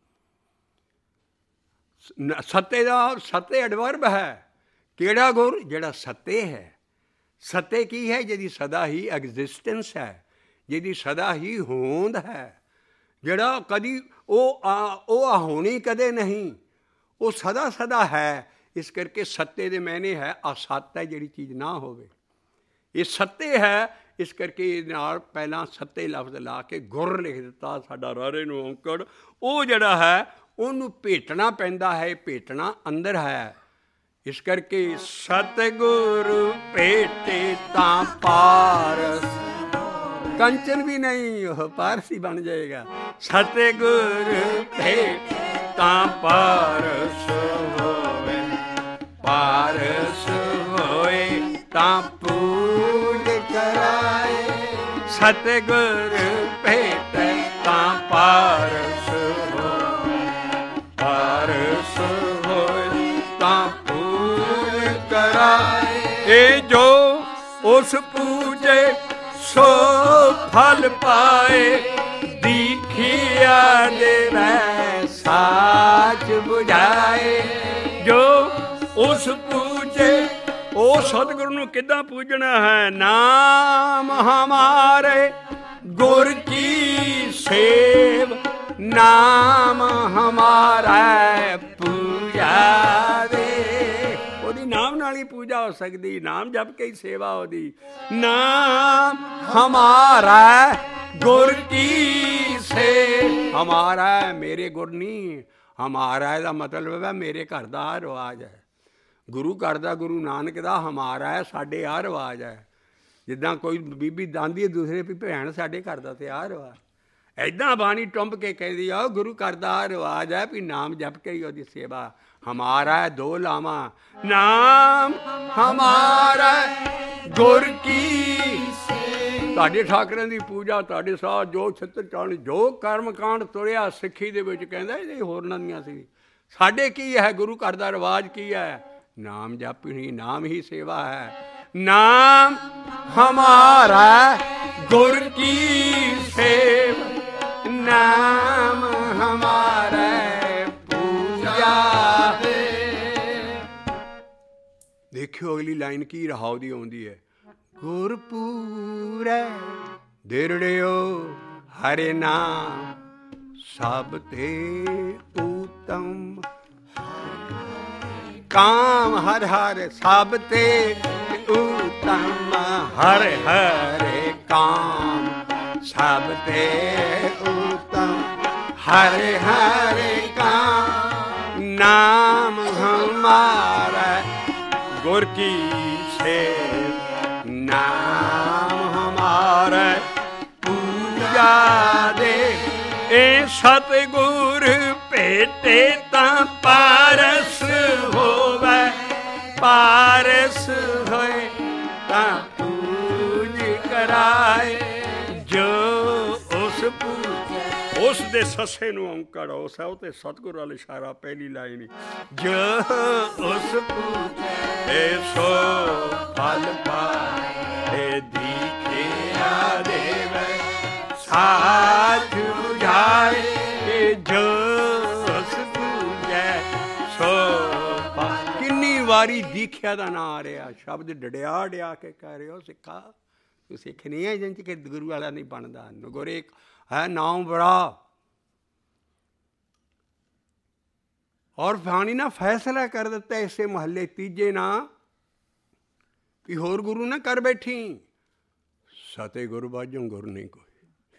Speaker 1: ਸੱਤੇ ਦਾ ਸੱਤੇ ਐਡਵਰਬ ਹੈ। ਕਿਹੜਾ ਗੁਰ? ਜਿਹੜਾ ਸੱਤੇ ਹੈ। ਸੱਤੇ ਕੀ ਹੈ? ਜਿਹਦੀ ਸਦਾ ਹੀ ਐਗਜ਼ਿਸਟੈਂਸ ਹੈ, ਜਿਹਦੀ ਸਦਾ ਹੀ ਹੋਂਦ ਹੈ, ਜਿਹੜਾ ਕਦੀ ਉਹ ਹੋਣੀ ਕਦੇ ਨਹੀਂ, ਉਹ ਸਦਾ ਸਦਾ ਹੈ। ਇਸ ਕਰਕੇ ਸੱਤੇ ਦੇ ਮਾਇਨੇ ਹੈ ਅਸੱਤ ਹੈ, ਜਿਹੜੀ ਚੀਜ਼ ਨਾ ਹੋਵੇ। ਇਹ ਸੱਤੇ ਹੈ, ਇਸ ਕਰਕੇ ਇਹਦੇ ਨਾਲ ਪਹਿਲਾਂ ਸੱਤੇ ਲਫ਼ਜ਼ ਲਾ ਕੇ ਗੁਰ ਲਿਖ ਦਿੱਤਾ। ਸਾਡਾ ਰਾਰੇ ਨੂੰ ਔਂਕੜ, ਉਹ ਜਿਹੜਾ ਹੈ ਉਹਨੂੰ ਭੇਟਣਾ ਪੈਂਦਾ ਹੈ। ਭੇਟਣਾ ਅੰਦਰ ਹੈ। ਇਸ ਕਰਕੇ ਸਤਿਗੁਰ ਭੇਟੇ ਤਾਂ ਪਾਰਸ, ਕੰਚਨ ਵੀ ਨਹੀਂ, ਉਹ ਪਾਰਸ ਹੀ ਬਣ ਜਾਏਗਾ। ਸਤਿਗੁਰ ਭੇਟੇ ਤਾਂ ਪਾਰਸ ਹੋਵੇ, ਪਾਰਸ ਹੋਏ ਤਾਂ ਪੂਜ ਕਰਾਏ। ਸਤਿਗੁਰ ਭੇਟੇ ਤਾਂ ਪਾਰਸ ਹੋਵੇ, ਪਾਰਸ ਹੋਏ ਤਾਂ ਪੂਜ ਕਰਾਏ। ਇਹ ਜੋ ਉਸ ਪੂਜੇ ਸੋ ਫਲ ਪਾਏ, ਦੀਖਿਆ ਦੇਵੈ ਸਾਚ ਬੁਝਾਏ। ਜੋ ਉਸ ਪੂਜੇ, ਉਹ ਸਤਿਗੁਰੂ ਨੂੰ ਕਿੱਦਾਂ ਪੂਜਣਾ ਹੈ? ਨਾਮ ਹਮਾਰੇ ਗੁਰ ਕੀ ਸੇਵ, ਨਾਮ ਹਮਾਰਾ ਪੂਜਾ ਦੇ। ਉਹਦੀ ਨਾਮ ਨਾਲ ਹੀ ਪੂਜਾ ਹੋ ਸਕਦੀ, ਨਾਮ ਜਪ ਕੇ ਹੀ ਸੇਵਾ ਉਹਦੀ। ਨਾਮ ਹਮਾਰਾ ਗੁਰ ਕੀ ਸੇਵ, ਹਮਾਰਾ ਮੇਰੇ ਗੁਰ ਨਹੀਂ, ਹਮਾਰਾ ਇਹਦਾ ਮਤਲਬ ਹੈ ਮੇਰੇ ਘਰ ਦਾ ਆਹ ਰਿਵਾਜ ਹੈ। ਗੁਰੂ ਘਰ ਦਾ, ਗੁਰੂ ਨਾਨਕ ਦਾ ਹਮਾਰਾ ਹੈ, ਸਾਡੇ ਆਹ ਰਿਵਾਜ ਹੈ। ਜਿੱਦਾਂ ਕੋਈ ਬੀਬੀ ਦਾਂਦੀ ਦੂਸਰੇ ਵੀ ਭੈਣ ਸਾਡੇ ਘਰ ਦਾ ਤੇ ਆਹ ਰਿਵਾਜ, ਇੱਦਾਂ ਬਾਣੀ ਟੁੰਬ ਕੇ ਕਹਿੰਦੀ ਆ ਗੁਰੂ ਘਰ ਦਾ ਆਹ ਰਿਵਾਜ ਹੈ ਵੀ ਨਾਮ ਜਪ ਕੇ ਹੀ ਉਹਦੀ ਸੇਵਾ। ਹਮਾਰਾ ਦੋ ਲਾਵਾਂ, ਨਾਮ ਹਮਾਰਾ ਗੁਰ ਕੀ। ਤੁਹਾਡੇ ਠਾਕਰਿਆਂ ਦੀ ਪੂਜਾ, ਤੁਹਾਡੇ ਸਾਹ ਜੋ ਛਿੱਤਰ ਚਾਣ, ਜੋ ਕਰਮ ਕਾਂਡ ਤੁਰਿਆ ਸਿੱਖੀ ਦੇ ਵਿੱਚ, ਕਹਿੰਦਾ ਇਹ ਹੋਰਨਾਂ ਦੀਆਂ ਸੀ। ਸਾਡੇ ਕੀ ਹੈ? ਗੁਰੂ ਘਰ ਦਾ ਰਿਵਾਜ ਕੀ ਹੈ? ਨਾਮ ਜਪ ਹੀ, ਨਾਮ ਹੀ ਸੇਵਾ ਹੈ। नाम हमारा गुर की सेव, नाम हमारा पूजा दे। देखियो अगली लाइन की रहाव दी आउंदी है, गुरपूरे दिरड़ियो हरे नाम सब ते उत्तम, काम हर हर सब ते उत्तम, हर हरे काम सब ते उत्तम, हरे हरे काम नाम हमारा गुर की सेव, नाम हमारा पूजा दे। ए सतगुर भेटे तां पारस होवे, पारस होए तां पूज कराए, जो उस पूजे उस दे ससे नूं औंकड़ उस है ते सतगुर वाल इशारा पहली लाइन, जो उस पूजे सो फल पाए, दीखिया देवे साथ बुझाए, जो उस पूजे सो फल। किन्नी वारी दीखिया दा नां आ रहा, शब्द डड़िया डिया के कह रहे हो सिखा तू सिख नहीं है जिंच के गुरु वाला नहीं बनता, नगोरे है नाम बड़ा। और फानी ना फैसला कर दिता इसे महल्ले तीजे ना कि होर गुरु ना कर बैठी, सते गुरु बाजों गुरु नहीं कोई।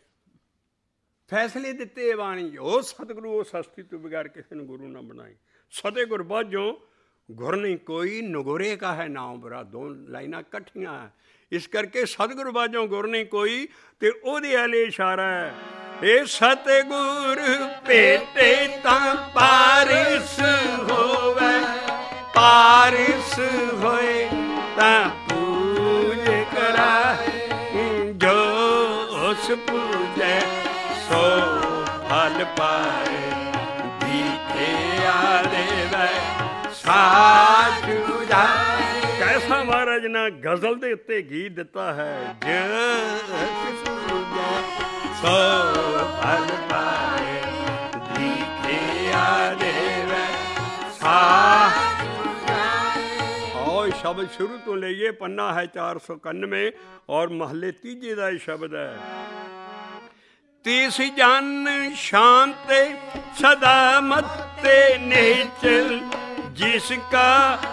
Speaker 1: फैसले दिते बाणी, ओ सतगुरु ओ सस्ती तू बगैर किसी ने गुरु ना बनाई, सते गुरु बाजों गुर नहीं कोई, नगोरे का है नाम बड़ा। दो लाइना कट्ठियां है, इस करके सतगुरु बाजों गुर नहीं कोई, ते ओदे वाले इशारा है, ए सतगुर भेटे तां पारिस होवे, पारिस होए तां पूज कराए, जो उस पूजे सो फल पाए, दीखिया देवे साथ बुझाए। कैसा महाराज ने गजल दे उत्ते गीत दिता है, जिस पूजे सो फल पाए, दीखिया देवे साथ बुझाए। और शब्द शुरू तो लेइए, पन्ना है 491 और महले तीजे का शब्द है, तीस जन शांत सदा मत्ते निश्चल, जिसका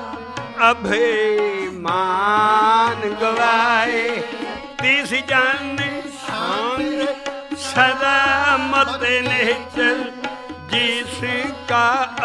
Speaker 1: अभिमान गवाए, तीस जन शांत सदा मत्ते निश्चल, जिसका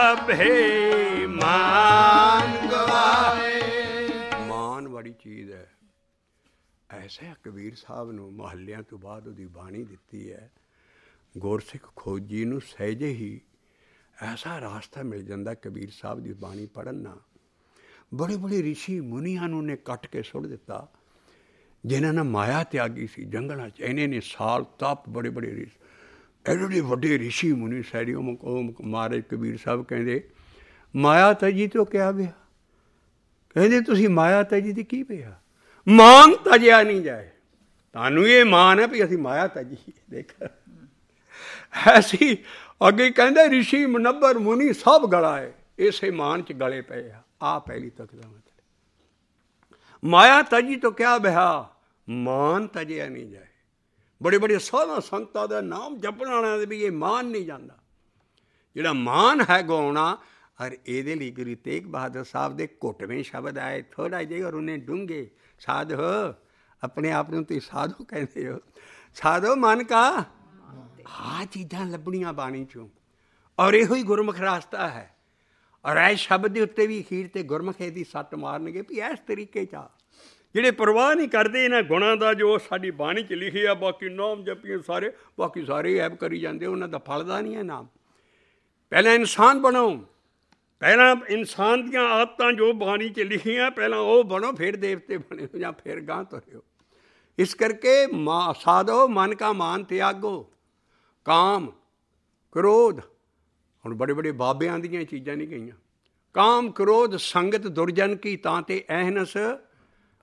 Speaker 1: अभिमान गवाए। मान बड़ी चीज है। ऐसे कबीर साहब नूं महल्लियां तो बाद उहदी बाणी दित्ती है, गुरसिख खोजी नूं सहजे ही ऐसा रास्ता मिल जाता कबीर साहब की बाणी पढ़न नाल। बड़े बड़े ऋषि मुनियां नूं ने कट के सुट दिता, जिन्हां ने माया त्यागी सी जंगलों च, इन्हें ने साल तप, बड़े बड़े ऋषि, एडे वड्डे ऋषि मुनि सैरी महाराज कबीर साहब कहते माया तजी तो क्या पिया, कहते तुसीं माया तजी तो की पिया, मान तजिया नहीं जाए, तानू ये मान है भी असीं माया तजी। देख ऐसी अगे कहते ऋषि मुनब्बर मुनि सब गलाए, इसे मान च गले पे आ पहली तक का मतलब। माया तजी तो क्या बहा, मान तजिया नहीं जाए। बड़े बड़े साधा संतां दा नाम जपण वालियां भी ये मान नहीं जाता, जिहड़ा मान है गौना। और ये लिए गुरु तेग बहादुर साहब के घुटवें शब्द आए थोड़ा जिहा, और उन्हें डूंगे साधु अपने आप को तुसीं साधु कहते हो, साधो मन का आ चीज़ां लभणियां बाणी चों, और इहो ही गुरमुख रास्ता है। और इस शब्द के उत्ते भी अखीर ते गुरमुख इहदी सੱਟ मारनगे भी इस तरीके चा ਜਿਹੜੇ परवाह नहीं करते इन्हां गुणां दा जो साडी बाणी च लिखी आ, बाकी नाम जपिए सारे, बाकी सारे ऐब करी जाते, उन्हां दा फलदा नहीं है नाम। पहला इंसान बनो, पहला इंसान दीआं आदतां जो बाणी च लिखियां पहला वो बनो, फिर देवते बने या फिर गां तुरे हो। इस करके साधो मन का मान त्यागो, काम क्रोध, हुण बड़े बड़े बाबियां दीआं चीज़ां नहीं गईयां, काम क्रोध संगत दुरजन की तां ते अहनस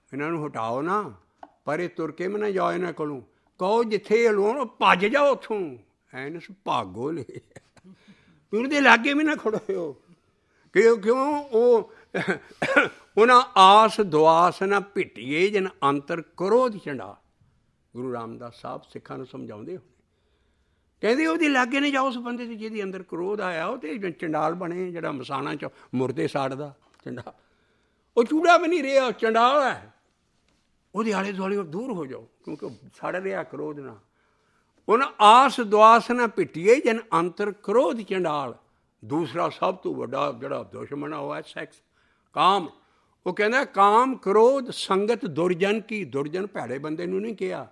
Speaker 1: ਇਹਨਾਂ ਨੂੰ ਹਟਾਓ ਨਾ, ਪਰੇ ਤੁਰ ਕੇ ਵੀ ਨਾ ਜਾਓ ਇਹਨਾਂ ਕੋਲੋਂ। ਕਹੋ ਜਿੱਥੇ ਹਲਵਾਉਣ ਭੱਜ ਜਾਓ ਉੱਥੋਂ, ਐਨਸ ਭਾਗੋ ਲੈ। ਉਹਦੇ ਲਾਗੇ ਵੀ ਨਾ ਖੜੋਇਓ। ਕਿਉਂ ਉਹ ਉਹਨਾਂ ਆਸ ਦੁਆਸ ਨਾ ਭਿੱਟੀਏ ਜਿਨ ਅੰਤਰ ਕ੍ਰੋਧ ਚੰਡਾ। ਗੁਰੂ ਰਾਮਦਾਸ ਸਾਹਿਬ ਸਿੱਖਾਂ ਨੂੰ ਸਮਝਾਉਂਦੇ ਹੋ, ਕਹਿੰਦੇ ਉਹਦੇ ਲਾਗੇ ਨਹੀਂ ਜਾਓ ਉਸ ਬੰਦੇ ਦੇ ਜਿਹਦੇ ਅੰਦਰ ਕ੍ਰੋਧ ਆਇਆ। ਉਹ ਤੇ ਚੰਡਾਲ ਬਣੇ, ਜਿਹੜਾ ਮਸਾਣਾ 'ਚ ਮੁਰਦੇ ਸਾੜਦਾ ਚੰਡਾ। ਉਹ ਚੂੜਾ ਵੀ ਨਹੀਂ ਰਿਹਾ, ਚੰਡਾਲ ਹੈ। ਉਹਦੇ ਆਲੇ ਦੁਆਲੇ ਦੂਰ ਹੋ ਜਾਓ, ਕਿਉਂਕਿ ਉਹ ਸੜ ਰਿਹਾ ਕ੍ਰੋਧ ਨਾਲ। ਉਹਨਾਂ ਆਸ ਦੁਆਸ ਨਾ ਭਿੱਟੀਏ ਜਿਨ ਅੰਤਰ ਕ੍ਰੋਧ ਚੰਡਾਲ। ਦੂਸਰਾ ਸਭ ਤੋਂ ਵੱਡਾ ਜਿਹੜਾ ਦੁਸ਼ਮਣ ਆ ਉਹ ਹੈ ਸੈਕਸ, ਕਾਮ। ਉਹ ਕਹਿੰਦਾ ਕਾਮ ਕ੍ਰੋਧ ਸੰਗਤ ਦੁਰਜਨ ਕੀ। ਦੁਰਜਨ ਭੈੜੇ ਬੰਦੇ ਨੂੰ ਨਹੀਂ ਕਿਹਾ,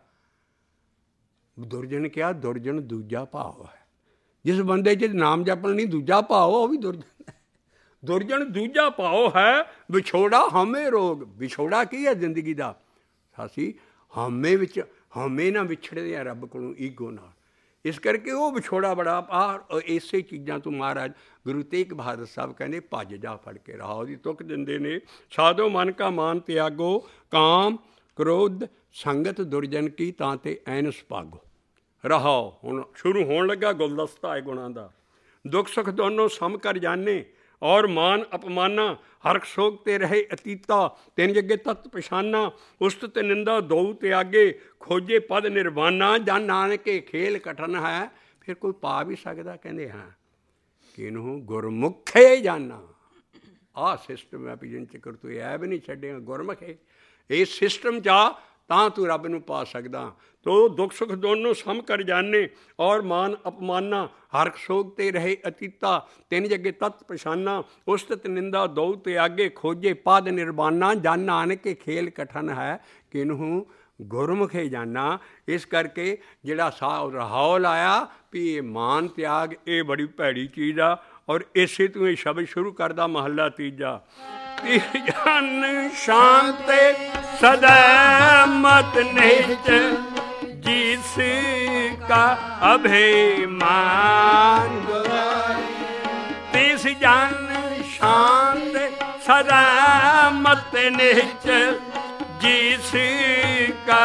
Speaker 1: ਦੁਰਜਨ ਕਿਹਾ। ਦੁਰਜਨ ਦੂਜਾ ਭਾਵ ਹੈ। ਜਿਸ ਬੰਦੇ 'ਚ ਨਾਮ ਜਪਣ ਨਹੀਂ ਦੂਜਾ ਭਾਵ, ਉਹ ਵੀ ਦੁਰਜਨ ਹੈ। ਦੁਰਜਨ ਦੂਜਾ ਭਾਵ ਹੈ ਵਿਛੋੜਾ ਹਮੇ ਰੋਗ। ਵਿਛੋੜਾ ਕੀ ਹੈ ਜ਼ਿੰਦਗੀ ਦਾ? ਅਸੀਂ ਹਾਮੇ ਵਿੱਚ ਹਾਮੇ ਨਾਲ ਵਿਛੜਦੇ ਹਾਂ ਰੱਬ ਕੋਲੋਂ, ਈਗੋ ਨਾਲ। ਇਸ ਕਰਕੇ ਉਹ ਵਿਛੋੜਾ ਬੜਾ ਇਸੇ ਚੀਜ਼ਾਂ ਤੋਂ ਮਹਾਰਾਜ ਗੁਰੂ ਤੇਗ ਬਹਾਦਰ ਸਾਹਿਬ ਕਹਿੰਦੇ ਭੱਜ ਜਾ ਫੜ ਕੇ। ਰਾਹ ਦੀ ਤੁਕ ਦਿੰਦੇ ਨੇ, ਸਾਧੋ ਮਨ ਕਾ ਮਾਨ ਤਿਆਗੋ, ਕਾਮ ਕ੍ਰੋਧ ਸੰਗਤ ਦੁਰਜਨ ਕੀ, ਤਾਂ ਤੇ ਐਨਸ ਭਾਗੋ। ਰਹਾਓ ਹੁਣ ਸ਼ੁਰੂ ਹੋਣ ਲੱਗਾ ਗੁਲਦਸਤਾ ਹੈ ਗੁਣਾਂ ਦਾ। ਦੁੱਖ ਸੁੱਖ ਦੋਨੋਂ ਸਮ ਕਰ ਜਾਣੇ, ਔਰ ਮਾਨ ਅਪਮਾਨਾ ਹਰਖ ਸੋਗ ਤੇ ਰਹੇ ਅਤੀਤਾ। ਤਿੰਨ ਜੱਗੇ ਤਤ ਪਛਾਨਾ, ਉਸਤ ਤੇ ਨਿੰਦਾ ਦਊ ਤਿਆਗੇ। ਖੋਜੇ ਪਦ ਨਿਰਵਾਨਾ, ਜਨ ਨਾਨਕੇ ਖੇਲ ਕਠਨ ਹੈ। ਫਿਰ ਕੋਈ ਪਾ ਵੀ ਸਕਦਾ? ਕਹਿੰਦੇ ਹਾਂ, ਕਿਹਨੂੰ ਗੁਰਮੁਖੇ ਜਾਨਾ। ਆਹ ਸਿਸਟਮ ਹੈ ਵੀ ਜਿਨ ਚਿਕਰ ਤੂੰ ਐ ਵੀ ਨਹੀਂ ਛੱਡੇਗਾ ਗੁਰਮੁਖੇ। ਇਸ ਸਿਸਟਮ 'ਚ ਆ ਤਾਂ ਤੂੰ ਰੱਬ ਨੂੰ ਪਾ ਸਕਦਾ। ਤੋ ਦੁੱਖ ਸੁੱਖ ਦੋਨੋਂ ਸਮ ਕਰ ਜਾਣੇ, ਔਰ ਮਾਨ ਅਪਮਾਨਾ ਹਰਖ ਸੋਗ ਤੇ ਰਹੇ ਅਤੀਤਾ। ਤਿੰਨ ਜੱਗੇ ਤਤ ਪਛਾਨਾ, ਉਸਤਤ ਨਿੰਦਾ ਦਊ ਤਿਆਗੇ। ਖੋਜੇ ਪਦ ਨਿਰਵਾਨਾ, ਜਨ ਨਾਨਕੇ ਖੇਲ ਕਠਨ ਹੈ। ਕਿਨਹੂ ਗੁਰਮੁਖੇ ਜਾਨਾ। ਇਸ ਕਰਕੇ ਜਿਹੜਾ ਰਹਾਉ ਲਾਇਆ ਵੀ ਇਹ ਮਾਨ ਤਿਆਗ, ਇਹ ਬੜੀ ਭੈੜੀ ਚੀਜ਼ ਆ। ਔਰ ਇਸੇ ਤੋਂ ਇਹ ਸ਼ਬਦ ਸ਼ੁਰੂ ਕਰਦਾ ਮਹੱਲਾ ਤੀਜਾ। ਜਨ ਸ਼ਾਂਤ ਸਦਾ ਮਤ ਨਿਚ, ਜਿਸ ਕਾ ਅਭਿਮਾਨ ਗਵਾਏ। ਤਿਸ ਜਨ ਸ਼ਾਂਤ ਸਦਾ ਮਤ ਨਿਚ, ਜਿਸ ਕਾ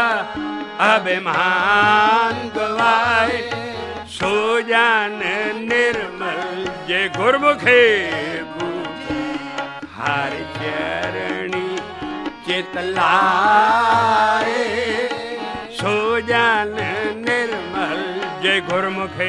Speaker 1: ਅਭਿਮਾਨ ਗਵਾਏ। ਸੋ ਜਨ ਨਿਰਮਲ ਜੇ ਗੁਰਮੁਖੇ ਹਰ ਚਰਣੀ ਚਿਤ ਲਾਏ। ਸੋ ਜਨ ਨਿਰਮਲ ਜੇ ਗੁਰਮੁਖੇ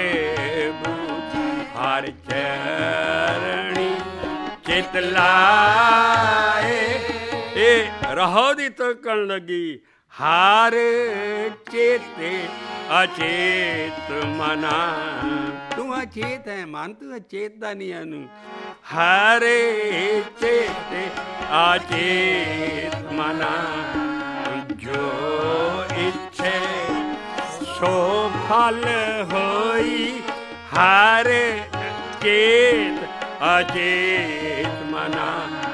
Speaker 1: ਹਰ ਚਰਣੀ ਚਿਤ ਲਾਏ। ਇਹ ਰਹੋ ਦੀ ਤੁਕਣ ਲੱਗੀ। ਹਰ ਚੇਤੇ ਅਚੇਤ ਮਨਾ। ਤੂੰ ਅਚੇਤ ਹੈ ਮਨ, ਤੂੰ ਅਚੇਤ ਦਾ ਨਹੀਂ ਇਹਨੂੰ। ਹਰ ਚੇਤੇ ਅਚੇਤ ਮਨਾ, ਜੋ ਇੱਛੇ ਸੋ ਫਲ ਹੋਈ। ਹਰ ਚੇਤ ਅਚੇਤ ਮਨਾ,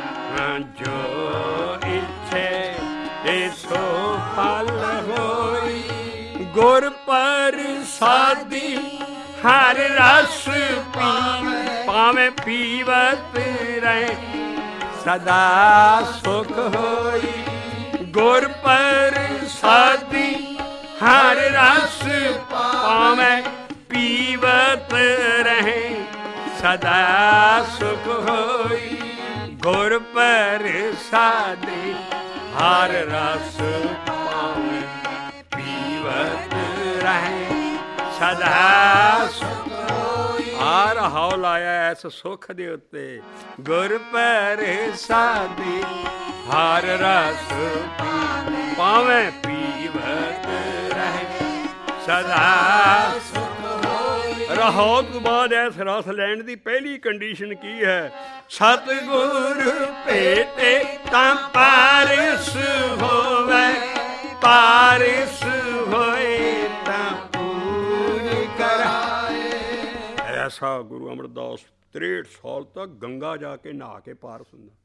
Speaker 1: ਜੋ ਇੱਛੇ ਸੋ ਫਲ ਹੋਈ। ਗੁਰ ਪ੍ਰਸਾਦੀ ਹਰ ਰਸ ਪਾਵੇਂ ਪੀਵਤ ਰਹੇ, ਸਦਾ ਸੁਖ ਹੋਈ। ਗੁਰ ਪ੍ਰਸਾਦੀ ਹਰ ਰਸ ਪਾਵੇਂ ਪੀਵਤ ਰਹੇ, ਸਦਾ ਸੁਖ ਹੋਈ। ਗੁਰ ਪ੍ਰਸਾਦੀ ਹਰ ਰਸ ਪਾਵੇਂ ਪੀਵਤ ਰਹੇ, ਸਦਾ ਸੁਖ ਹੋਈ। ਆ ਰਹਾਉ ਲਾਇਆ ਇਸ ਸੁੱਖ ਦੇ ਉੱਤੇ। ਗੁਰ ਪ੍ਰਸਾਦੀ ਹਰ ਰਸ ਪਾਵੇਂ ਪੀਵਤ ਰਹੇ, ਸਦਾ ਸੁਖ ਹੋਈ। ਰਹਾਉ ਤੋਂ ਬਾਅਦ ਇਸ ਰਸ ਲੈਣ ਦੀ ਪਹਿਲੀ ਕੰਡੀਸ਼ਨ ਕੀ ਹੈ? ਸਤਿਗੁਰ ਭੇਟੇ ਤਾਂ ਪਾਰਿਸ ਹੋਵੇ, ਪਾਰਿਸ ਹੋਏ ਤਾਂ ਪੂਰੀ ਕਰਾਏ। ਐਸਾ ਗੁਰੂ ਅਮਰਦਾਸ 63 ਸਾਲ ਤੱਕ ਗੰਗਾ ਜਾ ਕੇ ਨਹਾ ਕੇ ਪਾਰ ਹੁੰਦਾ।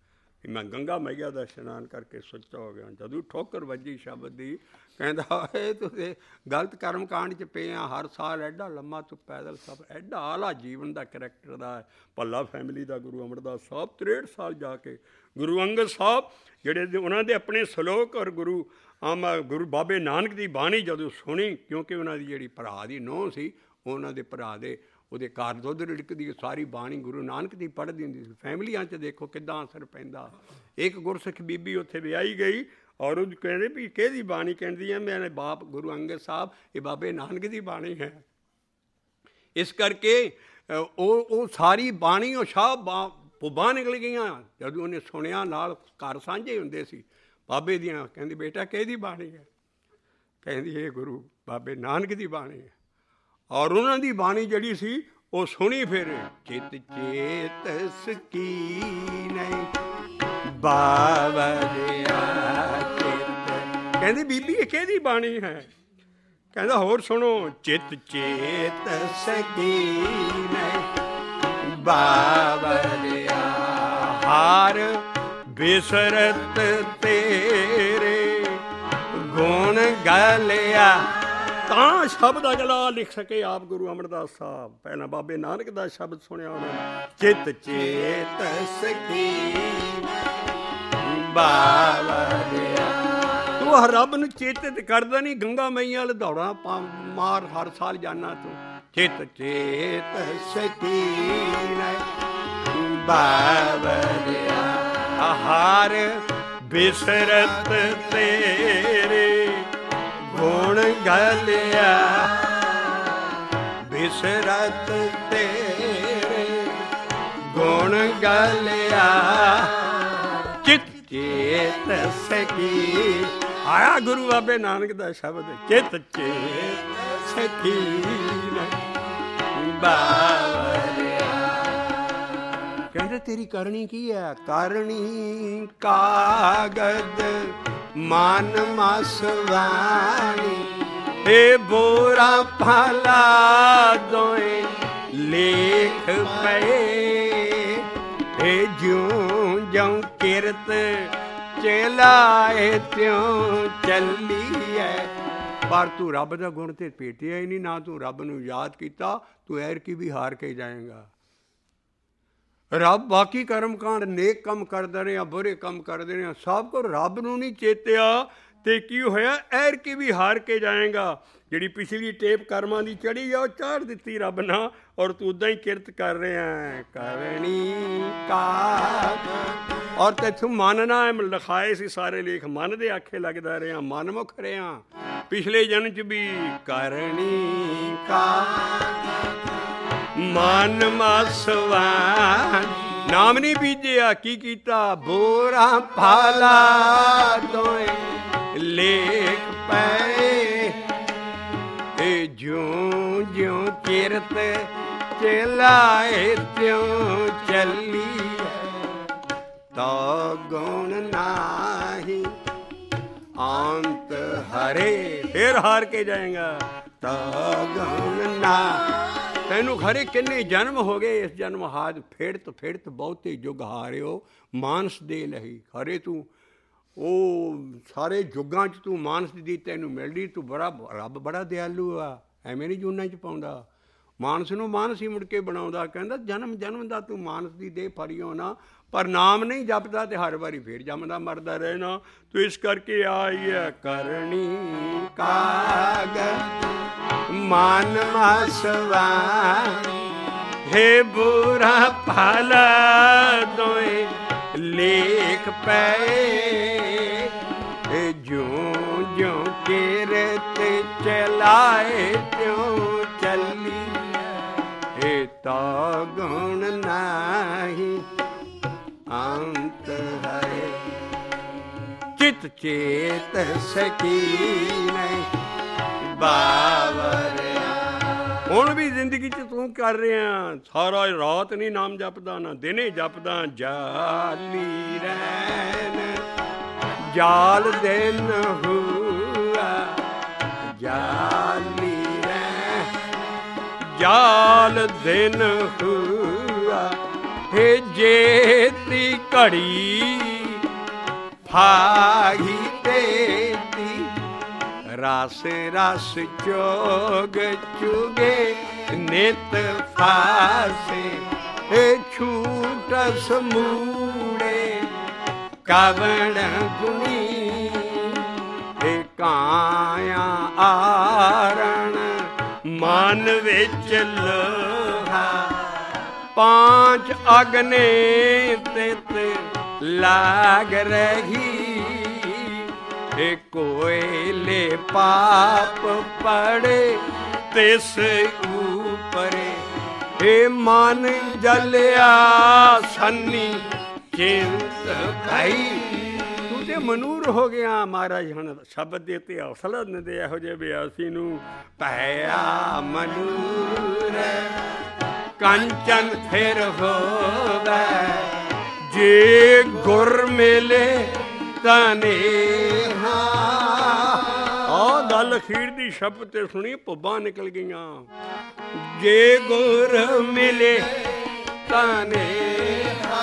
Speaker 1: मैं गंगा मैया का इशनान करके सुच्चा हो गया। जदों ठोकर वजी शब्द की, कहता है तुझे गलत कर्म कांड च पे आ, हर साल एडा लम्मा तू पैदल सब एडा आला जीवन का करैक्टर का है। भला फैमिली का गुरु अमरदास साहब 63 साल जाके गुरु अंगद साहब ਜਿਹੜੇ ਉਹਨਾਂ ਦੇ ਆਪਣੇ ਸਲੋਕ ਔਰ ਗੁਰੂ ਬਾਬੇ ਨਾਨਕ ਦੀ ਬਾਣੀ ਜਦੋਂ ਸੁਣੀ, ਕਿਉਂਕਿ ਉਹਨਾਂ ਦੀ ਜਿਹੜੀ ਭਰਾ ਦੀ ਨੂੰਹ ਸੀ, ਉਹਨਾਂ ਦੇ ਭਰਾ ਦੇ ਉਹਦੇ ਘਰ ਦੁੱਧ ਰਿੜਕਦੀ ਸਾਰੀ ਬਾਣੀ ਗੁਰੂ ਨਾਨਕ ਦੀ ਪੜ੍ਹਦੀ ਹੁੰਦੀ ਸੀ। ਫੈਮਲੀਆਂ 'ਚ ਦੇਖੋ ਕਿੱਦਾਂ ਅਸਰ ਪੈਂਦਾ। ਇੱਕ ਗੁਰਸਿੱਖ ਬੀਬੀ ਉੱਥੇ ਵਿਆਹੀ ਗਈ ਔਰ ਉਹ ਕਹਿੰਦੇ ਵੀ ਕਿਹਦੀ ਬਾਣੀ, ਕਹਿੰਦੀ ਹੈ ਮੇਰੇ ਬਾਪ ਗੁਰੂ ਅੰਗਦ ਸਾਹਿਬ, ਇਹ ਬਾਬੇ ਨਾਨਕ ਦੀ ਬਾਣੀ ਹੈ। ਇਸ ਕਰਕੇ ਉਹ ਸਾਰੀ ਬਾਣੀ ਉਹ ਸ਼ਾਹ ਪੁੱਬਾਂ ਨਿਕਲ ਗਈਆਂ ਜਦੋਂ ਉਹਨੇ ਸੁਣਿਆ। ਨਾਲ ਘਰ ਸਾਂਝੇ ਹੁੰਦੇ ਸੀ ਬਾਬੇ ਦੀਆਂ। ਕਹਿੰਦੀ ਬੇਟਾ ਕਿਹਦੀ ਬਾਣੀ ਹੈ? ਕਹਿੰਦੀ ਇਹ ਗੁਰੂ ਬਾਬੇ ਨਾਨਕ ਦੀ ਬਾਣੀ ਹੈ। ਔਰ ਉਹਨਾਂ ਦੀ ਬਾਣੀ ਜਿਹੜੀ ਸੀ ਉਹ ਸੁਣੀ। ਫਿਰ ਚਿਤ ਚੇਤ ਸਕੀਨੇ ਬਾਵਰਿਆ ਚਿਤ, ਕਹਿੰਦੀ ਬੀਬੀ ਇਹ ਕਿਹਦੀ ਬਾਣੀ ਹੈ? ਕਹਿੰਦਾ ਹੋਰ ਸੁਣੋ, ਚਿਤ ਚੇਤ ਸਕੀਨੇ ਬਾਵਰਿਆ ਹਾਰ ਬਿਸਰਤ ਤੇਰੇ ਗੁਣ ਗਲਿਆ। ਤਾਂ ਸ਼ਬਦ ਅਗਲਾ ਲਿਖ ਸਕੇ ਆਪ ਗੁਰੂ ਅਮਰਦਾਸ ਸਾਹਿਬ। ਪਹਿਲਾਂ ਬਾਬੇ ਨਾਨਕ ਦਾ ਸ਼ਬਦ ਸੁਣਿਆ ਉਹਨਾਂ ਨੇ, ਚਿਤ ਚੇਤ ਸਕੀਨ ਬਾਵਰਿਆ। ਤੂੰ ਰੱਬ ਨੂੰ ਚੇਤਿਤ ਕਰਦਾ ਨਹੀਂ, ਗੰਗਾ ਮਈਆਂ ਵਾਲੇ ਦੌੜਾਂ ਮਾਰ ਹਰ ਸਾਲ ਜਾਨਾ ਤੂੰ। ਚਿਤ ਚੇਤ ਸਕੀਨ ਬਾਵਰਿਆ ਹਾਰ ਬਿਸਰਤ ਤੇਰੇ ਗੁਣ ਗਲਿਆ। ਬਿਸਰਤ ਤੇਰੇ ਗੁਣ ਗਲਿਆ ਚਿਤ ਚੇਤ ਸਕੀ। ਆਇਆ ਗੁਰੂ ਬਾਬੇ ਨਾਨਕ ਦਾ ਸ਼ਬਦ, ਚਿਤ ਚੇਤ ਸਕੀਨ ਬਾਵਰਿਆ। ਕਹਿੰਦੇ ਤੇਰੀ ਕਰਨੀ ਕੀ ਹੈ? ਕਰਨੀ ਕਾਗਦ ਮਨ ਮਸਵਾਣੀ, ਏ ਬੋਰਾ ਭਲਾ ਦੋਏ ਲੇਖ ਪਏ। ਏ ਜਿਉਂ ਜਿਉਂ ਕਿਰਤ ਚਲਾਏ ਤਿਉਂ ਚੱਲੀਐ। ਪਰ ਤੂੰ ਰੱਬ ਦਾ ਗੁਣ ਤੇ ਭੇਟਿਆ ਹੀ ਨਹੀਂ, ਨਾ ਤੂੰ ਰੱਬ ਨੂੰ ਯਾਦ ਕੀਤਾ। ਤੂੰ ਐਰਕੀ ਵੀ ਹਾਰ ਕੇ ਜਾਏਗਾ। ਰੱਬ ਬਾਕੀ ਕਰਮ ਕਾਂਡ ਨੇਕ ਕੰਮ ਕਰਦੇ ਰਹੇ, ਬੁਰੇ ਕੰਮ ਕਰਦੇ ਰਹੇ, ਸਭ ਕੁਝ ਰੱਬ ਨੂੰ ਨਹੀਂ ਚੇਤਿਆ ਤੇ ਕੀ ਹੋਇਆ? ਐਰਕੀ ਵੀ ਹਾਰ ਕੇ ਜਾਏਗਾ। ਜਿਹੜੀ ਪਿਛਲੀ ਟੇਪ ਕਰਮਾਂ ਦੀ ਚੜੀ ਆ ਉਹ ਚਾੜ ਦਿੱਤੀ ਰੱਬ ਨਾਲ, ਔਰ ਤੂੰ ਉੱਦਾਂ ਹੀ ਕਿਰਤ ਕਰ ਰਿਹਾ ਕਰਨੀ ਕਾ। ਔਰ ਤੈਥੋਂ ਮੰਨਣਾ ਲਿਖਾਏ ਸੀ ਸਾਰੇ ਲੇਖ, ਮਨ ਦੇ ਆਖੇ ਲੱਗਦਾ ਰਿਹਾ, ਮਨਮੁਖ ਰਿਹਾ। ਪਿਛਲੇ ਜਨਮ 'ਚ ਵੀ ਕਰਨੀ ਕਾ ਮਨ ਮਸਵਾਨ, ਨਾਮ ਨਹੀਂ ਬੀਜਿਆ। ਕੀ ਕੀਤਾ? ਬੋਰਾ ਭਾਲਾ ਦੋਏ ਲੇਖ ਪਏ। ਏ ਜਿਉਂ ਜਿਉਂ ਕਿਰਤ ਚਲਾਏ ਤਿਉਂ ਚੱਲੀ, ਤਾ ਗੁਣ ਨਾਹੀ ਅੰਤ ਹਰੇ। ਫਿਰ ਹਾਰ ਕੇ ਜਾਏਗਾ। ਤਾ ਗੁਣ ਨਾ। ਤੈਨੂੰ ਖਰੇ ਕਿੰਨੇ ਜਨਮ ਹੋ ਗਏ, ਇਸ ਜਨਮ ਹਾਜ ਫੇੜਤ ਫੇੜਤ ਬਹੁਤੇ ਯੁੱਗ ਹਾਰਿਓ ਮਾਨਸ ਦੇ ਲਈ। ਖਰੇ ਤੂੰ ਉਹ ਸਾਰੇ ਯੁੱਗਾਂ 'ਚ ਤੂੰ ਮਾਨਸ ਦੀ ਤੈਨੂੰ ਮਿਲਦੀ। ਤੂੰ ਬੜਾ ਰੱਬ ਬੜਾ ਦਿਆਲੂ ਆ, ਐਵੇਂ ਨਹੀਂ ਜੂਨਾਂ 'ਚ ਪਾਉਂਦਾ। ਮਾਨਸ ਨੂੰ ਮਾਨਸ ਹੀ ਮੁੜ ਕੇ ਬਣਾਉਂਦਾ। ਕਹਿੰਦਾ ਜਨਮ ਜਨਮ ਦਾ ਤੂੰ ਮਾਨਸ ਦੀ ਦੇਹ ਫੜਿਓ ਨਾ, ਪਰ ਨਾਮ ਨਹੀਂ ਜਪਦਾ ਤੇ ਹਰ ਵਾਰੀ ਫੇਰ ਜੰਮਦਾ ਮਰਦਾ ਰਹਿਣਾ। ਤੂੰ ਇਸ ਕਰਕੇ ਆਈ ਹੈ ਕਰਨੀ ਕਾਗ ਮਨ ਮਸਵਾਣੀ, ਹੇ ਬੁਰਾ ਭਲਾ ਦੋਏ ਲੇਖ ਪਏ। ਜਿਉਂ ਜਿਉਂ ਕਿਰਤ ਚਲਾਏ ਤਿਉਂ ਚੱਲੀ, ਏ ਤਾ ਗੁਣ ਨਾਹੀ ਅੰਤ ਹੈ। ਚਿਤ ਚੇਤ ਸਕੀਨੇ ਬਾਵਰਿਆ। ਹੁਣ ਵੀ ਜ਼ਿੰਦਗੀ 'ਚ ਤੂੰ ਕਰ ਰਿਹਾ, ਸਾਰਾ ਰਾਤ ਨਹੀਂ ਨਾਮ ਜਪਦਾ, ਨਾ ਦਿਨੇ ਜਪਦਾ। ਜਾਲੀ ਰਹਿਣ ਜਾਲ ਦਿਨ ਹੁਆ, ਜਾਲੀ ਰਹਿ ਜਾਲ ਦਿਨ ਹੁਆ। ਹੇ ਜੇਤੀ ਘੜੀ ਹਾਹੀ ਤੇਤੀ ਰਸ ਰਸ ਚੋਗ ਚੁਗੇ ਨਿਤ ਫਾਸੇ ਛੂਟਸ ਮੂੜੇ ਕਵਣ ਗੁਣੀ ਕਾਇਆ ਆਰਣ ਮਨ ਵਿੱਚ ਲੋਹਾ ਪਾਂਚ ਅਗਨੇ ਤਿਤ ਲਾਗ ਰਹੀ ਕੋਇਲੇ ਪਾਪ ਪੜੇ ਤਿਸ ਉਪਰੇ ਮਨ ਜਲਿਆ ਸੰਨੀ ਚਿੰਤ ਭਈ ਤੂੰ ਤੇ ਮਨੂਰ ਹੋ ਗਿਆ। ਮਹਾਰਾਜ ਹੁਣ ਸ਼ਬਦ ਦੇ ਤੇ ਹੌਸਲਾ ਦਿੰਦੇ ਇਹੋ ਜਿਹੇ ਬਿਆਸੀ ਨੂੰ ਭਇਆ ਮਨੂਰ ਕੰਚਨ ਫਿਰ ਹੋਵੇ ਜੇ ਗੁਰ ਮਿਲੇ ਤਨੇਹਾ। ਆਹ ਗੱਲ ਅਖੀਰ ਦੀ ਸ਼ਬਦ ਤੇ ਸੁਣੀ ਭੁੱਬਾਂ ਨਿਕਲ ਗਈਆਂ। ਜੇ ਗੁਰ ਮਿਲੇ ਤਨੇਹਾ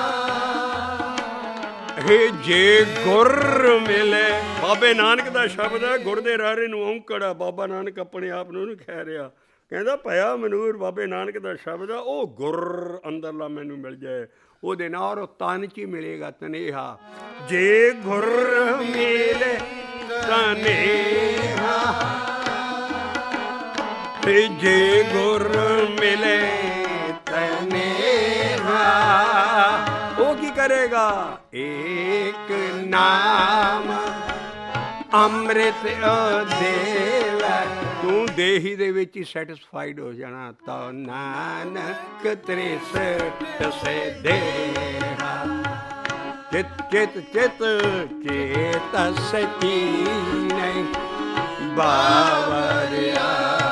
Speaker 1: ਜੇ ਗੁਰ ਮਿਲੇ। ਬਾਬੇ ਨਾਨਕ ਦਾ ਸ਼ਬਦ ਹੈ, ਗੁਰ ਦੇ ਰਾਰੇ ਨੂੰ ਔਂਕੜ। ਬਾਬਾ ਨਾਨਕ ਆਪਣੇ ਆਪ ਨੂੰ ਨਹੀਂ ਕਹਿ ਰਿਹਾ, ਕਹਿੰਦਾ ਭਇਆ ਮਨੂਰ ਬਾਬੇ ਨਾਨਕ ਦਾ ਸ਼ਬਦ ਆ। ਉਹ ਗੁਰ ਅੰਦਰਲਾ ਮੈਨੂੰ ਮਿਲ ਜਾਏ, ਉਹਦੇ ਨਾਲ ਉਹ ਤਨ 'ਚ ਹੀ ਮਿਲੇਗਾ ਤਨੇਹਾ। ਜੇ ਗੁਰ ਮਿਲੇ ਤਨੇਹਾ ਜੇ ਗੁਰ ਮਿਲੇ ਤਨੇਹਾ ਉਹ ਕੀ ਕਰੇਗਾ? ਏਕ ਨਾਮ ਅੰਮ੍ਰਿਤ ਦੇਵੈ। ਤੂੰ ਦੇਹੀ ਦੇ ਵਿੱਚ ਹੀ ਸੈਟਿਸਫਾਈਡ ਹੋ ਜਾਣਾ। ਤਾਂ ਨਾਨਕ ਤ੍ਰਿਸ ਸੇ ਦੇਹਾ ਚਿਤ ਚਿਤ ਚਿਤ ਚੇਤ ਸਚੀਨੈ ਬਾਵਰਿਆ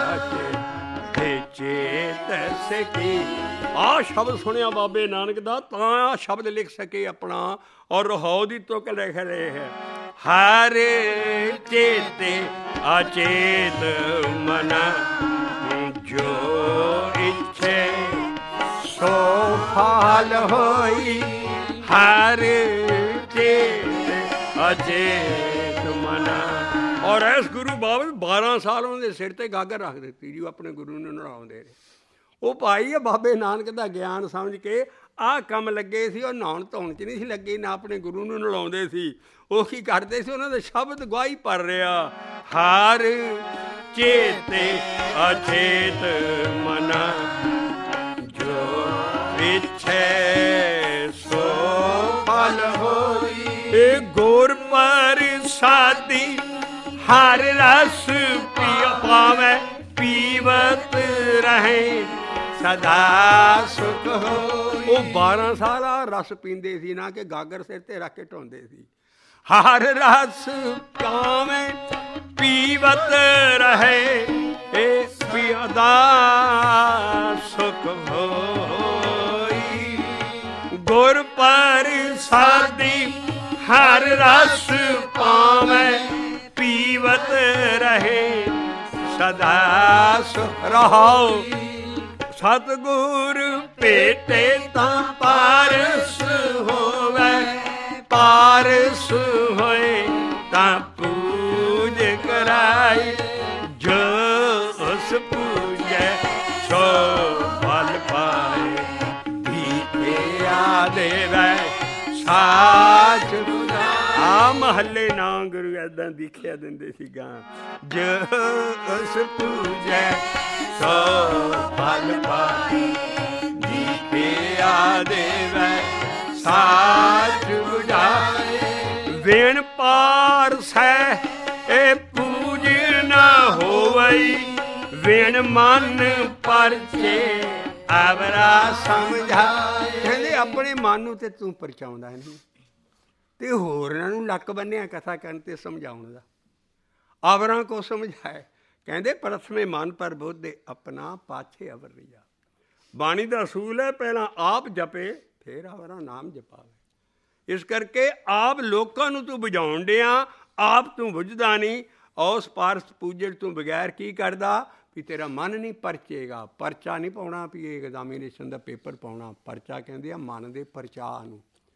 Speaker 1: ਚੇਤ ਸਕੀ। ਆਹ ਸ਼ਬਦ ਸੁਣਿਆ ਬਾਬੇ ਨਾਨਕ ਦਾ ਤਾਂ ਆਹ ਸ਼ਬਦ ਲਿਖ ਸਕੇ ਆਪਣਾ, ਔਰ ਰਹਾਉ ਦੀ ਤੁਕ ਲਿਖ ਰਹੇ ਹੈ। ਹਰ ਚੇਤੇ ਅਚੇਤ ਮਨ ਜੋ ਇੱਛੇ ਸੋ ਫਲ ਹੋਈ। ਹਰ ਚੇਤ ਅਚੇਤ ਮਨ। ਔਰ ਇਸ ਗੁਰੂ ਬਾਬਤ 12 ਸਾਲ ਉਹਨਾਂ ਦੇ ਸਿਰ ਤੇ ਗਾਗਰ ਰੱਖ ਦਿੱਤੀ ਜੀ, ਉਹ ਆਪਣੇ ਗੁਰੂ ਨੂੰ ਨਹਾਉਂਦੇ ਰਹੇ। ਉਹ ਭਾਈ ਆ ਬਾਬੇ ਨਾਨਕ ਦਾ ਗਿਆਨ ਸਮਝ ਕੇ ਆਹ ਕੰਮ ਲੱਗੇ ਸੀ। ਉਹ ਨਹਾਉਣ ਧੋਣ 'ਚ ਨਹੀਂ ਸੀ ਲੱਗੇ, ਨਾ ਆਪਣੇ ਗੁਰੂ ਨੂੰ ਨਲਾਉਂਦੇ ਸੀ। ਉਹ ਕੀ ਕਰਦੇ ਸੀ? ਉਹਨਾਂ ਦੇ ਸ਼ਬਦ ਗਵਾਹੀ ਭਰ ਰਿਹਾ। ਹਰ ਚੇਤੇ ਅਚੇਤ ਮਨ ਜੋ ਇੱਛੇ ਸੋ ਫਲ ਹੋਈ। ਇਹ ਗੁਰ ਪ੍ਰਸਾਦੀ ਹਰ ਰਸ ਪਾਵੇ ਪੀਵਤ ਰਹੇ ਸਦਾ ਸੁਖ ਹੋਈ। ਉਹ 12 ਸਾਲ ਆ ਰਸ ਪੀਂਦੇ ਸੀ, ਨਾ ਕਿ ਗਾਗਰ ਸਿਰ ਤੇ ਰੱਖ ਕੇ ਢੋਂਦੇ ਸੀ। ਹਰ ਰਸ ਪਾਵੇ ਪੀਵਤ ਰਹੇ ਇਹ ਪਿਆਦਾ ਸੁਖ ਹੋਈ। ਗੁਰ ਪ੍ਰਸਾਦੀ ਹਰ ਰਸ ਪਾਵੇ ਪੀਵਤ ਰਹੇ ਸਦਾ ਸੁਖ ਰਹਾਉ। ਸਤਿਗੁਰ ਭੇਟੇ ਤਾਂ ਪਾਰਸ ਹੋਵੇ, ਪਾਰਸ ਹੋਏ ਤਾਂ ਪੂਜ ਕਰਾਈ। ਜੋ ਉਸ ਪੂਜੈ ਸੋ ਫਲ ਪਾਏ, ਦੀਠਿਆ ਦੇਵੈ ਸਾਚ ਆ ਮਹੱਲੇ ਨਾ ਗੁਰੂ ਏਦਾਂ ਦੀਖਿਆ ਦਿੰਦੇ ਸੀ ਗਾਂ। ਜੋ ਉਸ ਪੂਜੈ ਸੋ ਫਲ ਪਾਏ, ਦੀਠਿਆ ਦੇਵੈ ਸਾਚ ਬੁਝਾਏ। ਵੇਣ ਪਾਰ ਸੈ ਇਹ ਪੂਜ ਨਾ ਹੋਵਈ, ਵੇਣ ਮਨ ਪਰਚੇ ਆਵਰਾ ਸਮਝਾਏ। ਕਹਿੰਦੇ ਆਪਣੇ ਮਨ ਨੂੰ ਤੇ ਤੂੰ ਪਰਚਾਉਂਦਾ ਨਹੀਂ, ਤੇ ਹੋਰਾਂ ਨੂੰ ਲੱਕ ਬੰਨਿਆ ਕਥਾ ਕਰਨ ਤੇ ਸਮਝਾਉਣ ਦਾ। ਆਵਰਾਂ ਕੋ ਸਮਝਾਏ। ਕਹਿੰਦੇ ਪ੍ਰਥਮੇ ਮਨ ਪਰ ਬੁੱਧੇ ਆਪਣਾ ਪਾਛੇ ਅਵਰ ਲਿਆ। ਬਾਣੀ ਦਾ ਅਸੂਲ ਹੈ ਪਹਿਲਾਂ ਆਪ ਜਪੇ ਫਿਰ ਆਵਰਾਂ ਨਾਮ ਜਪਾਵੇ। ਇਸ ਕਰਕੇ ਆਪ ਲੋਕਾਂ ਨੂੰ ਤੂੰ ਬੁਝਾਉਣ ਡਿਆ, ਆਪ ਤੂੰ ਬੁਝਦਾ ਨਹੀਂ। ਉਸ ਪਾਰਸ ਪੂਜਣ ਤੋਂ ਬਗੈਰ ਕੀ ਕਰਦਾ? ਵੀ ਤੇਰਾ ਮਨ ਨਹੀਂ ਪਰਚੇਗਾ। ਪਰਚਾ ਨਹੀਂ ਪਾਉਣਾ ਵੀ ਇਹ ਐਗਜ਼ਾਮੀਨੇਸ਼ਨ ਦਾ ਪੇਪਰ ਪਾਉਣਾ। ਪਰਚਾ ਕਹਿੰਦੇ ਆ ਮਨ ਦੇ ਪਰਚਾਅ ਨੂੰ।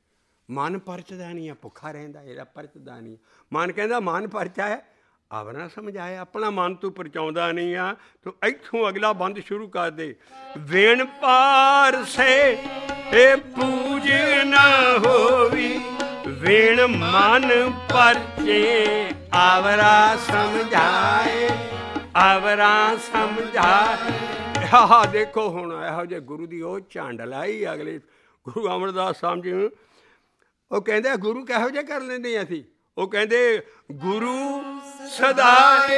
Speaker 1: ਮਨ ਪਰਚਦਾ ਨਹੀਂ ਆ, ਭੁੱਖਾ ਰਹਿੰਦਾ, ਇਹਦਾ ਪਰਚਦਾ ਨਹੀਂ। ਮਨ ਕਹਿੰਦਾ ਮਨ ਪਰਚਾ ਹੈ, ਆਵਣਾ ਸਮਝਾਏ, ਆਪਣਾ ਮਨ ਤੂੰ ਪਰਚਾਉਂਦਾ ਨਹੀਂ ਆ। ਤੂੰ ਇੱਥੋਂ ਅਗਲਾ ਬੰਦ ਸ਼ੁਰੂ ਕਰ ਦੇ। ਵੇਣ ਪਾਰ ਸੇ ਇਹ ਪੂਜ ਨਾ ਹੋਵੀ, ਵੇਣ ਮਨ ਪਰਚੇ ਆਵਰਾ ਸਮਝਾਏ, ਆਵਰਾ ਸਮਝਾਏ। ਆਹ ਦੇਖੋ ਹੁਣ ਇਹੋ ਜਿਹੇ ਗੁਰੂ ਦੀ ਉਹ ਝੰਡ ਲਾਈ ਅਗਲੇ ਗੁਰੂ ਅਮਰਦਾਸ ਸਾਹਿਬ ਜੀ। ਉਹ ਕਹਿੰਦੇ ਗੁਰੂ ਕਿਹੋ ਜਿਹੇ ਕਰ ਲੈਂਦੇ ਅਸੀਂ? ਉਹ ਕਹਿੰਦੇ ਗੁਰੂ ਸਦਾ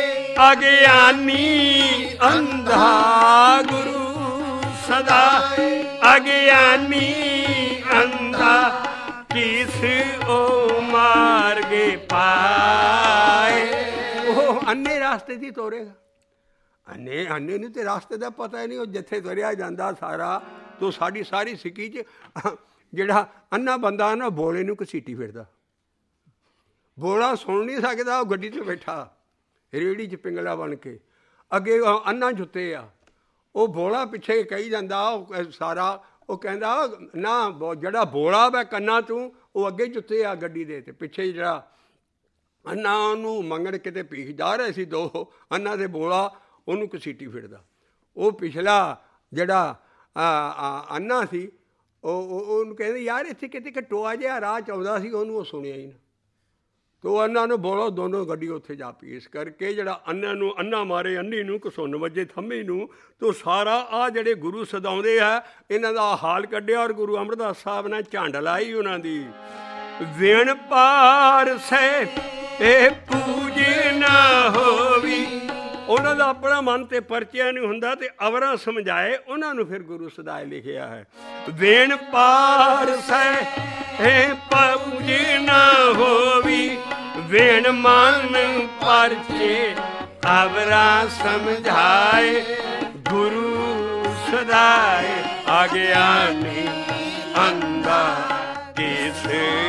Speaker 1: ਅਗਿਆਨੀ ਅੰਧਾ, ਗੁਰੂ ਸਦਾ ਅਗਿਆਨੀ ਅੰਧਾ, ਕਿਸ ਉਹ ਮਾਰਗੇ ਪਾਏ। ਉਹ ਅੰਨੇ ਰਾਸਤੇ ਦੀ ਤੋਰੇਗਾ। ਅੰਨੇ ਨੂੰ ਤੇ ਰਾਸਤੇ ਦਾ ਪਤਾ ਹੀ ਨਹੀਂ। ਉਹ ਜਿੱਥੇ ਤੁਰਿਆ ਜਾਂਦਾ ਸਾਰਾ ਤੋ ਸਾਡੀ ਸਾਰੀ ਸਿੱਕੀ 'ਚ ਜਿਹੜਾ ਅੰਨਾ ਬੰਦਾ ਨਾ ਬੋਲੇ ਨੂੰ ਘਸੀਟੀ ਫਿਰਦਾ। ਬੋਲਾ ਸੁਣ ਨਹੀਂ ਸਕਦਾ, ਉਹ ਗੱਡੀ 'ਚ ਬੈਠਾ ਰੇਹੜੀ 'ਚ ਪਿੰਗਲਾ ਬਣ ਕੇ, ਅੱਗੇ ਅੰਨਾ ਜੁੱਤੇ ਆ। ਉਹ ਬੋਲਾ ਪਿੱਛੇ ਕਹੀ ਜਾਂਦਾ ਉਹ ਸਾਰਾ। ਉਹ ਕਹਿੰਦਾ ਨਾ ਜਿਹੜਾ ਬੋਲਾ ਵੈ ਕੰਨਾਂ ਤੂੰ, ਉਹ ਅੱਗੇ ਜੁੱਤੇ ਆ ਗੱਡੀ ਦੇ, ਅਤੇ ਪਿੱਛੇ ਜਿਹੜਾ ਅੰਨਾ ਉਹਨੂੰ ਮੰਗਣ ਕਿਤੇ ਭੀਖ ਜਾ ਰਹੇ ਸੀ ਦੋ ਅੰਨਾ ਦੇ ਬੋਲਾ ਉਹਨੂੰ ਘਸੀਟੀ ਫਿਰਦਾ। ਉਹ ਪਿਛਲਾ ਜਿਹੜਾ ਅੰਨਾ ਸੀ ਉਹਨੂੰ ਕਹਿੰਦੇ ਯਾਰ ਇੱਥੇ ਕਿਤੇ ਕਿ ਟੋਆ ਜਿਹਾ ਰਾਹ 'ਚ ਆਉਂਦਾ ਸੀ, ਉਹਨੂੰ ਉਹ ਸੁਣਿਆ ਹੀ ਨਾ। ਤੋ ਅੰਨਾ ਨੂੰ ਬੋਲੋ ਦੋਨੋਂ ਗੱਡੀ ਉੱਥੇ ਜਾ ਪਈ। ਇਸ ਕਰਕੇ ਜਿਹੜਾ ਅੰਨਾ ਨੂੰ ਅੰਨਾ ਮਾਰੇ ਅੰਨੀ ਨੂੰ, ਘਸੁੰਨ ਵੱਜੇ ਥੰਮੀ ਨੂੰ। ਤੋ ਸਾਰਾ ਆਹ ਜਿਹੜੇ ਗੁਰੂ ਸਦਾਉਂਦੇ ਆ ਇਹਨਾਂ ਦਾ ਹਾਲ ਕੱਢਿਆ। ਔਰ ਗੁਰੂ ਅਮਰਦਾਸ ਸਾਹਿਬ ਨੇ ਝੰਡ ਲਾਈ ਉਹਨਾਂ ਦੀ। ਵੇਣ ਪਾਰ ਸੇ ਇਹ ਪੂਜ ਨਾ ਹੋਵੀ, ਉਹਨਾਂ ਦਾ ਆਪਣਾ ਮਨ ਤੇ ਪਰਚਿਆ ਨਹੀਂ ਹੁੰਦਾ, ਤੇ ਅਵਰਾ ਸਮਝਾਏ ਉਹਨਾਂ ਨੂੰ ਫਿਰ ਗੁਰੂ ਸਦਾਏ ਲਿਖਿਆ ਹੈ। ਵੇਣ ਪਾਰ ਸੇ ਇਹ ਪੂਜ ਨਾ ਹੋਵੀ, ਵੇਣ ਮਨ ਪਰਚੇ ਅਵਰਾ ਸਮਝਾਏ, ਗੁਰੂ ਸਦਾਏ ਅਗਿਆਨੀ ਅੰਧਾ, ਕਿਸ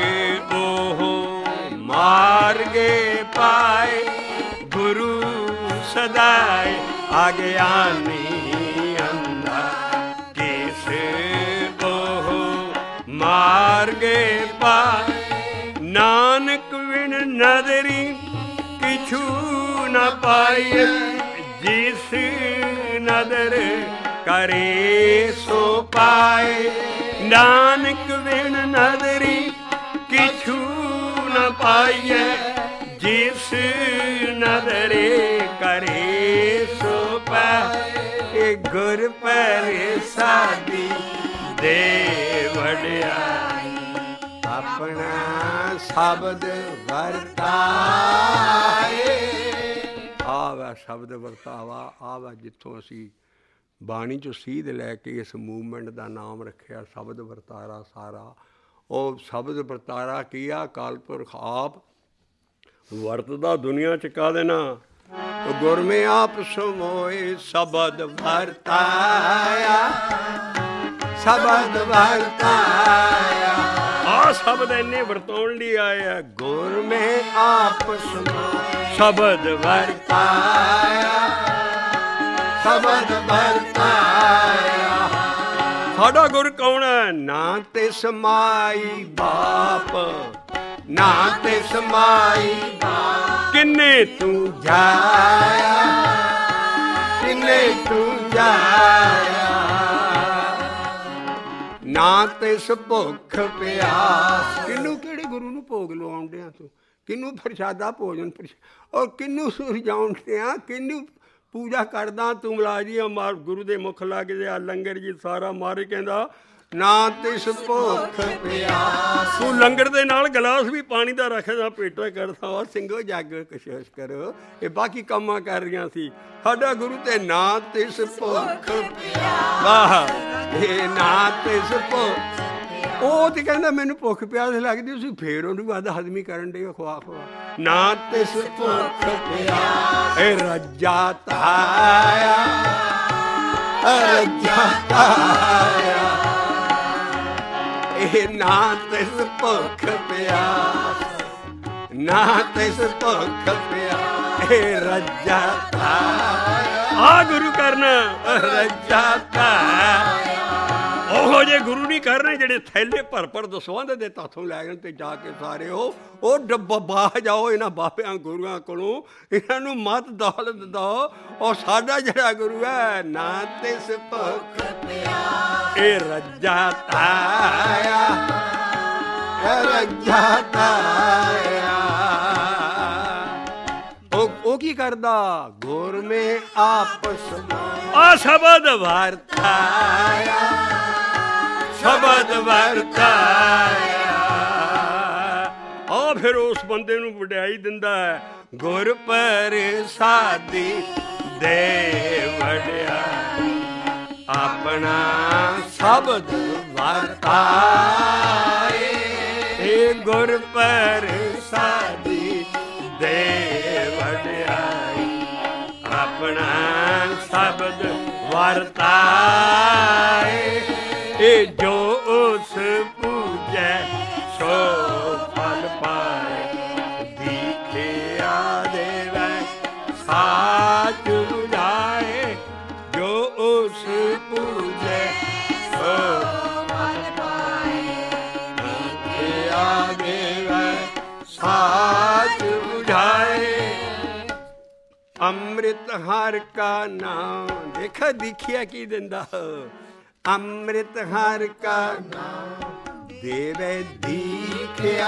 Speaker 1: ਉਹ ਮਾਰਗੇ ਪਾਏ, ਗੁਰੂ ਸਦਾਏ ਅਗਿਆਨੀ ਅੰਧਾ, ਕਿਸ ਉਹ ਮਾਰਗੇ ਪਾਏ। ਨਾਨਕ ਵਿਣ ਨਦਰੀ ਕਿਛੂ ਨ ਪਾਈਏ, ਜਿਸ ਨਦਰ ਕਰੇ ਸੋ ਪਾਏ। ਨਾਨਕ ਵਿਣ ਨਦਰੀ ਕਿਛੂ ਨ ਪਾਈਏ, ਜਿਸ ਨਦਰੇ ਕਰੇ ਸੋ ਪਾਏ। ਗੁਰ ਪਰੇ ਸਾਡੀ ਦੇ ਵਡਿਆਈ, ਆਪਣਾ ਸ਼ਬਦ ਵਰਤਾਏ। ਆਵਾ ਸ਼ਬਦ ਵਰਤਾਵਾ, ਆਵਾ ਜਿੱਥੋਂ ਅਸੀਂ ਬਾਣੀ 'ਚੋਂ ਸੀਧ ਲੈ ਕੇ ਇਸ ਮੂਵਮੈਂਟ ਦਾ ਨਾਮ ਰੱਖਿਆ ਸ਼ਬਦ ਵਰਤਾਰਾ ਸਾਰਾ। ਉਹ ਸ਼ਬਦ ਵਰਤਾਰਾ ਕੀ ਆ? ਅਕਾਲ ਪੁਰਖ ਆਪ ਵਰਤਦਾ ਦੁਨੀਆ 'ਚ ਕਾਹਦੇ ਨਾਲ? ਗੁਰਮੇ ਆਪ ਸਮੋਏ ਸ਼ਬਦ ਵਰਤਾਇਆ, ਸ਼ਬਦ ਵਰਤਾਇਆ। ਆਹ ਸ਼ਬਦ ਇੰਨੇ ਵਰਤਾਉਣ ਲਈ ਆਏ ਆ। ਗੁਰਮੇ ਆਪ ਸਮੋਏ ਸ਼ਬਦ ਵਰਤਾਇਆ, ਸ਼ਬਦ ਵਰਤਾਇਆ। ਸਾਡਾ ਗੁਰ ਕੌਣ ਹੈ? ਨਾ ਤੇ ਸਮਾਈ ਬਾਪ, ਨਾ ਤੇ ਸਮਾਈ ਬਾਪ, ਕਿੰਨੇ ਤੂੰ ਜਾਇਆ, ਕਿੰਨੇ ਤੂੰ ਜਾਇਆ। ਨਾ ਤਿਸ ਭੁੱਖ ਪਿਆਸ, ਕਿਹਨੂੰ ਕਿਹੜੇ ਗੁਰੂ ਨੂੰ ਭੋਗ ਲਵਾਉਣ ਡਿਆ ਤੂੰ? ਕਿਹਨੂੰ ਪ੍ਰਸ਼ਾਦਾ ਭੋਜਨ ਔਰ ਕਿਹਨੂੰ ਸੁਰਜਾਉਣ ਡਿਆ? ਕਿਹਨੂੰ ਪੂਜਾ ਕਰਦਾ ਤੂੰ? ਮਲਾਜੀ ਮਾਰ ਗੁਰੂ ਦੇ ਮੁਖ ਲੱਗ ਜਾ ਲੰਗਰ ਜੀ ਸਾਰਾ ਮਾਰੇ। ਕਹਿੰਦਾ ਨਾ ਤਿਸ ਭੁੱਖ ਪਿਆਸ, ਤੂੰ ਲੰਗਰ ਦੇ ਨਾਲ ਗਲਾਸ ਵੀ ਪਾਣੀ ਦਾ ਰੱਖਦਾ, ਪੇਟਾ ਕਰਦਾ ਵਾ। ਸਿੰਘੋ ਜੱਗ ਕੋਸ਼ਿਸ਼ ਕਰੋ, ਇਹ ਬਾਕੀ ਕੰਮਾਂ ਕਰ ਰਹੀਆਂ ਸੀ। ਸਾਡਾ ਗੁਰੂ ਤੇ ਨਾ ਤਿਸ ਭੁੱਖ ਪਿਆਸ, ਵਾਹ ਇਹ ਨਾ ਤਿਸ ਭੁੱਖ। ਉਹ ਤੇ ਕਹਿੰਦਾ ਮੈਨੂੰ ਭੁੱਖ ਪਿਆਸ ਲੱਗਦੀ, ਤੁਸੀਂ ਫੇਰ ਉਹਨੂੰ ਵੱਧ ਹਜ਼ਮੀ ਕਰਨ ਡੇ ਖਵਾ ਖਵਾ। ਨਾ ਤਿਸ ਭੁੱਖ ਪਿਆਸ ਇਹ ਰੱਜਾ ਤਾਇਆ, ਰੱਜਾ ਤਾਇਆ। ਇਹ ਨਾ ਤਿਸ ਭੁੱਖ ਪਿਆਸ, ਨਾ ਤਿਸ ਭੁੱਖ ਪਿਆਸ ਇਹ ਰੱਜਾ ਤਾਇਆ। ਆ ਗੁਰੂ ਕਰਨਾ ਰੱਜਾ ਤਾਇਆ। ਉਹੋ ਜਿਹੇ ਗੁਰੂ ਨਹੀਂ ਕਰਨੇ ਜਿਹੜੇ ਥੈਲੇ ਭਰ ਦਸਵੰਧ ਦੇ ਹੱਥੋਂ ਲੈ ਜਾਣ ਤੇ ਜਾ ਕੇ ਸਾਰੇ ਉਹ ਡੱਬਾ ਬਾਹ ਜਾਓ ਇਹਨਾਂ ਬਾਬਿਆਂ ਗੁਰੂਆਂ ਕੋਲੋਂ, ਇਹਨਾਂ ਨੂੰ ਮਤ ਦੌਲਤ ਦਿਓ। ਉਹ ਸਾਡਾ ਜਿਹੜਾ ਗੁਰੂ ਹੈ ਨਾ ਤਿਸ ਭੁੱਖ ਇਹ ਰੱਜਾ ਤਾਇਆ, ਰੱਜਾ ਤਾਇਆ। ਉਹ ਕੀ ਕਰਦਾ? ਗੁਰ ਮੇ ਆਪਸ ਆ ਸ਼ਬਦ ਵਰਤਾਇਆ, ਸ਼ਬਦ ਵਰਤਾਇਆ। ਆ ਫਿਰ ਉਸ ਬੰਦੇ ਨੂੰ ਵਡਿਆਈ ਦਿੰਦਾ ਹੈ, ਗੁਰ ਪ੍ਰਸਾਦੀ ਦੇ ਵਡਿਆਈ, ਆਪਣਾ ਸ਼ਬਦ ਵਰਤਾਏ। ਇਹ ਗੁਰ ਪ੍ਰਸਾਦੀ ਦੇ ਵਡਿਆਈ, ਆਪਣਾ ਸ਼ਬਦ ਵਰਤਾਏ। ਇਹ ਜੋ ਉਸ ਪੂਜੈ ਸੋ ਫਲ ਪਾਏ, ਦੀਖਿਆ ਦੇਵੈ ਸਾਚ ਬੁਝਾਏ। ਜੋ ਉਸ ਪੂਜੈ ਸੋ ਫਲ ਪਾਏ, ਦੀਖਿਆ ਦੇਵੈ ਸਾਚ ਬੁਝਾਏ। ਅੰਮ੍ਰਿਤ ਹਰਿ ਕਾ ਨਾਮ, ਦੇਖਾ ਦੀਖਿਆ ਕੀ ਦਿੰਦਾ? ਅੰਮ੍ਰਿਤ ਹਰਿ ਕਾ ਨਾਮ ਦੇਵੇ ਦੀਖਿਆ,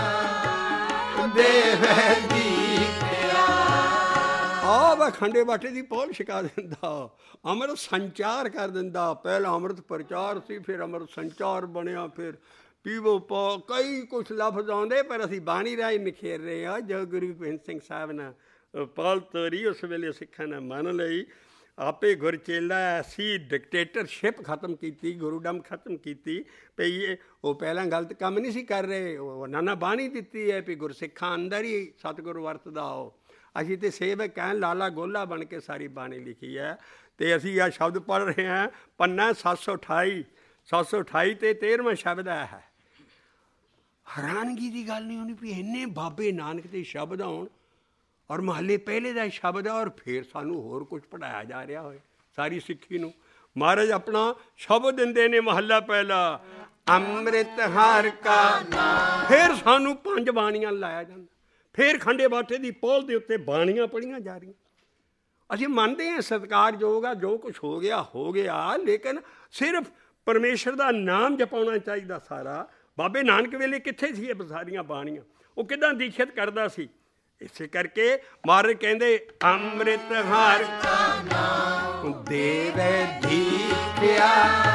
Speaker 1: ਦੇਵੇ ਦੀਖਿਆ। ਆ ਖੰਡੇ ਬਾਟੇ ਦੀ ਪੋਲ ਛਕਾ ਦਿੰਦਾ, ਅੰਮ੍ਰਿਤ ਸੰਚਾਰ ਕਰ ਦਿੰਦਾ। ਪਹਿਲਾਂ ਅੰਮ੍ਰਿਤ ਪ੍ਰਚਾਰ ਸੀ, ਫਿਰ ਅੰਮ੍ਰਿਤ ਸੰਚਾਰ ਬਣਿਆ, ਫਿਰ ਪੀਵੋ ਪਾ ਕਈ ਕੁਛ ਲਫ਼ਜ਼ ਆਉਂਦੇ, ਪਰ ਅਸੀਂ ਬਾਣੀ ਰਾਹੀਂ ਨਿਖੇਰ ਰਹੇ ਹਾਂ। ਜੋ ਗੁਰੂ ਗੋਬਿੰਦ ਸਿੰਘ ਸਾਹਿਬ ਨੇ ਪਾਲ ਤੋਰੀ, ਉਸ ਵੇਲੇ ਸਿੱਖਾਂ ਨੇ ਮੰਨ ਲਈ। ਆਪੇ ਗੁਰਚੇਲਾ ਐਸੀ ਡਿਕਟੇਟਰਸ਼ਿਪ ਖਤਮ ਕੀਤੀ, ਗੁਰੂਡਮ ਖਤਮ ਕੀਤੀ ਪਈ। ਉਹ ਪਹਿਲਾਂ ਗਲਤ ਕੰਮ ਨਹੀਂ ਸੀ ਕਰ ਰਹੇ, ਉਹਨਾਂ ਨੇ ਬਾਣੀ ਦਿੱਤੀ ਹੈ ਵੀ ਗੁਰਸਿੱਖਾਂ ਅੰਦਰ ਹੀ ਸਤਿਗੁਰੂ ਵਰਤਦਾ ਹੋ। ਅਸੀਂ ਤਾਂ ਸੇਵਕ ਕਹਿਣ ਲਾਲਾ ਗੋਲਾ ਬਣ ਕੇ ਸਾਰੀ ਬਾਣੀ ਲਿਖੀ ਹੈ। ਅਤੇ ਅਸੀਂ ਆਹ ਸ਼ਬਦ ਪੜ੍ਹ ਰਹੇ ਹਾਂ, ਪੰਨਾ 728 ਅਤੇ 13ਵਾਂ ਸ਼ਬਦ ਹੈ। ਹੈਰਾਨਗੀ ਦੀ ਗੱਲ ਨਹੀਂ ਹੋਣੀ ਵੀ ਇੰਨੇ ਬਾਬੇ ਨਾਨਕ ਦੇ ਸ਼ਬਦ ਆਉਣ, ਔਰ ਮਹੱਲੇ ਪਹਿਲੇ ਦਾ ਸ਼ਬਦ ਹੈ, ਔਰ ਫਿਰ ਸਾਨੂੰ ਹੋਰ ਕੁਝ ਪੜ੍ਹਾਇਆ ਜਾ ਰਿਹਾ ਹੋਏ ਸਾਰੀ ਸਿੱਖੀ ਨੂੰ। ਮਹਾਰਾਜ ਆਪਣਾ ਸ਼ਬਦ ਦਿੰਦੇ ਨੇ ਮਹੱਲਾ ਪਹਿਲਾ, ਅੰਮ੍ਰਿਤ ਹਰਿ ਕਾ ਨਾਮ। ਫਿਰ ਸਾਨੂੰ 5 ਬਾਣੀਆਂ ਲਾਇਆ ਜਾਂਦਾ, ਫਿਰ ਖੰਡੇ ਬਾਟੇ ਦੀ ਪੋਲ ਦੇ ਉੱਤੇ ਬਾਣੀਆਂ ਪੜ੍ਹੀਆਂ ਜਾ ਰਹੀਆਂ। ਅਸੀਂ ਮੰਨਦੇ ਹਾਂ ਸਤਿਕਾਰਯੋਗ ਆ, ਜੋ ਕੁਛ ਹੋ ਗਿਆ, ਲੇਕਿਨ ਸਿਰਫ ਪਰਮੇਸ਼ਰ ਦਾ ਨਾਮ ਜਪਾਉਣਾ ਚਾਹੀਦਾ ਸਾਰਾ। ਬਾਬੇ ਨਾਨਕ ਵੇਲੇ ਕਿੱਥੇ ਸੀ ਇਹ ਸਾਰੀਆਂ ਬਾਣੀਆਂ? ਉਹ ਕਿੱਦਾਂ ਦੀਖਿਤ ਕਰਦਾ ਸੀ? ਇਸੇ ਕਰਕੇ ਮਹਾਰਾਜ ਕਹਿੰਦੇ ਅੰਮ੍ਰਿਤ ਹਰਿ ਕਾ ਨਾਮ ਦੇਵੇ ਦੀਖਿਆ,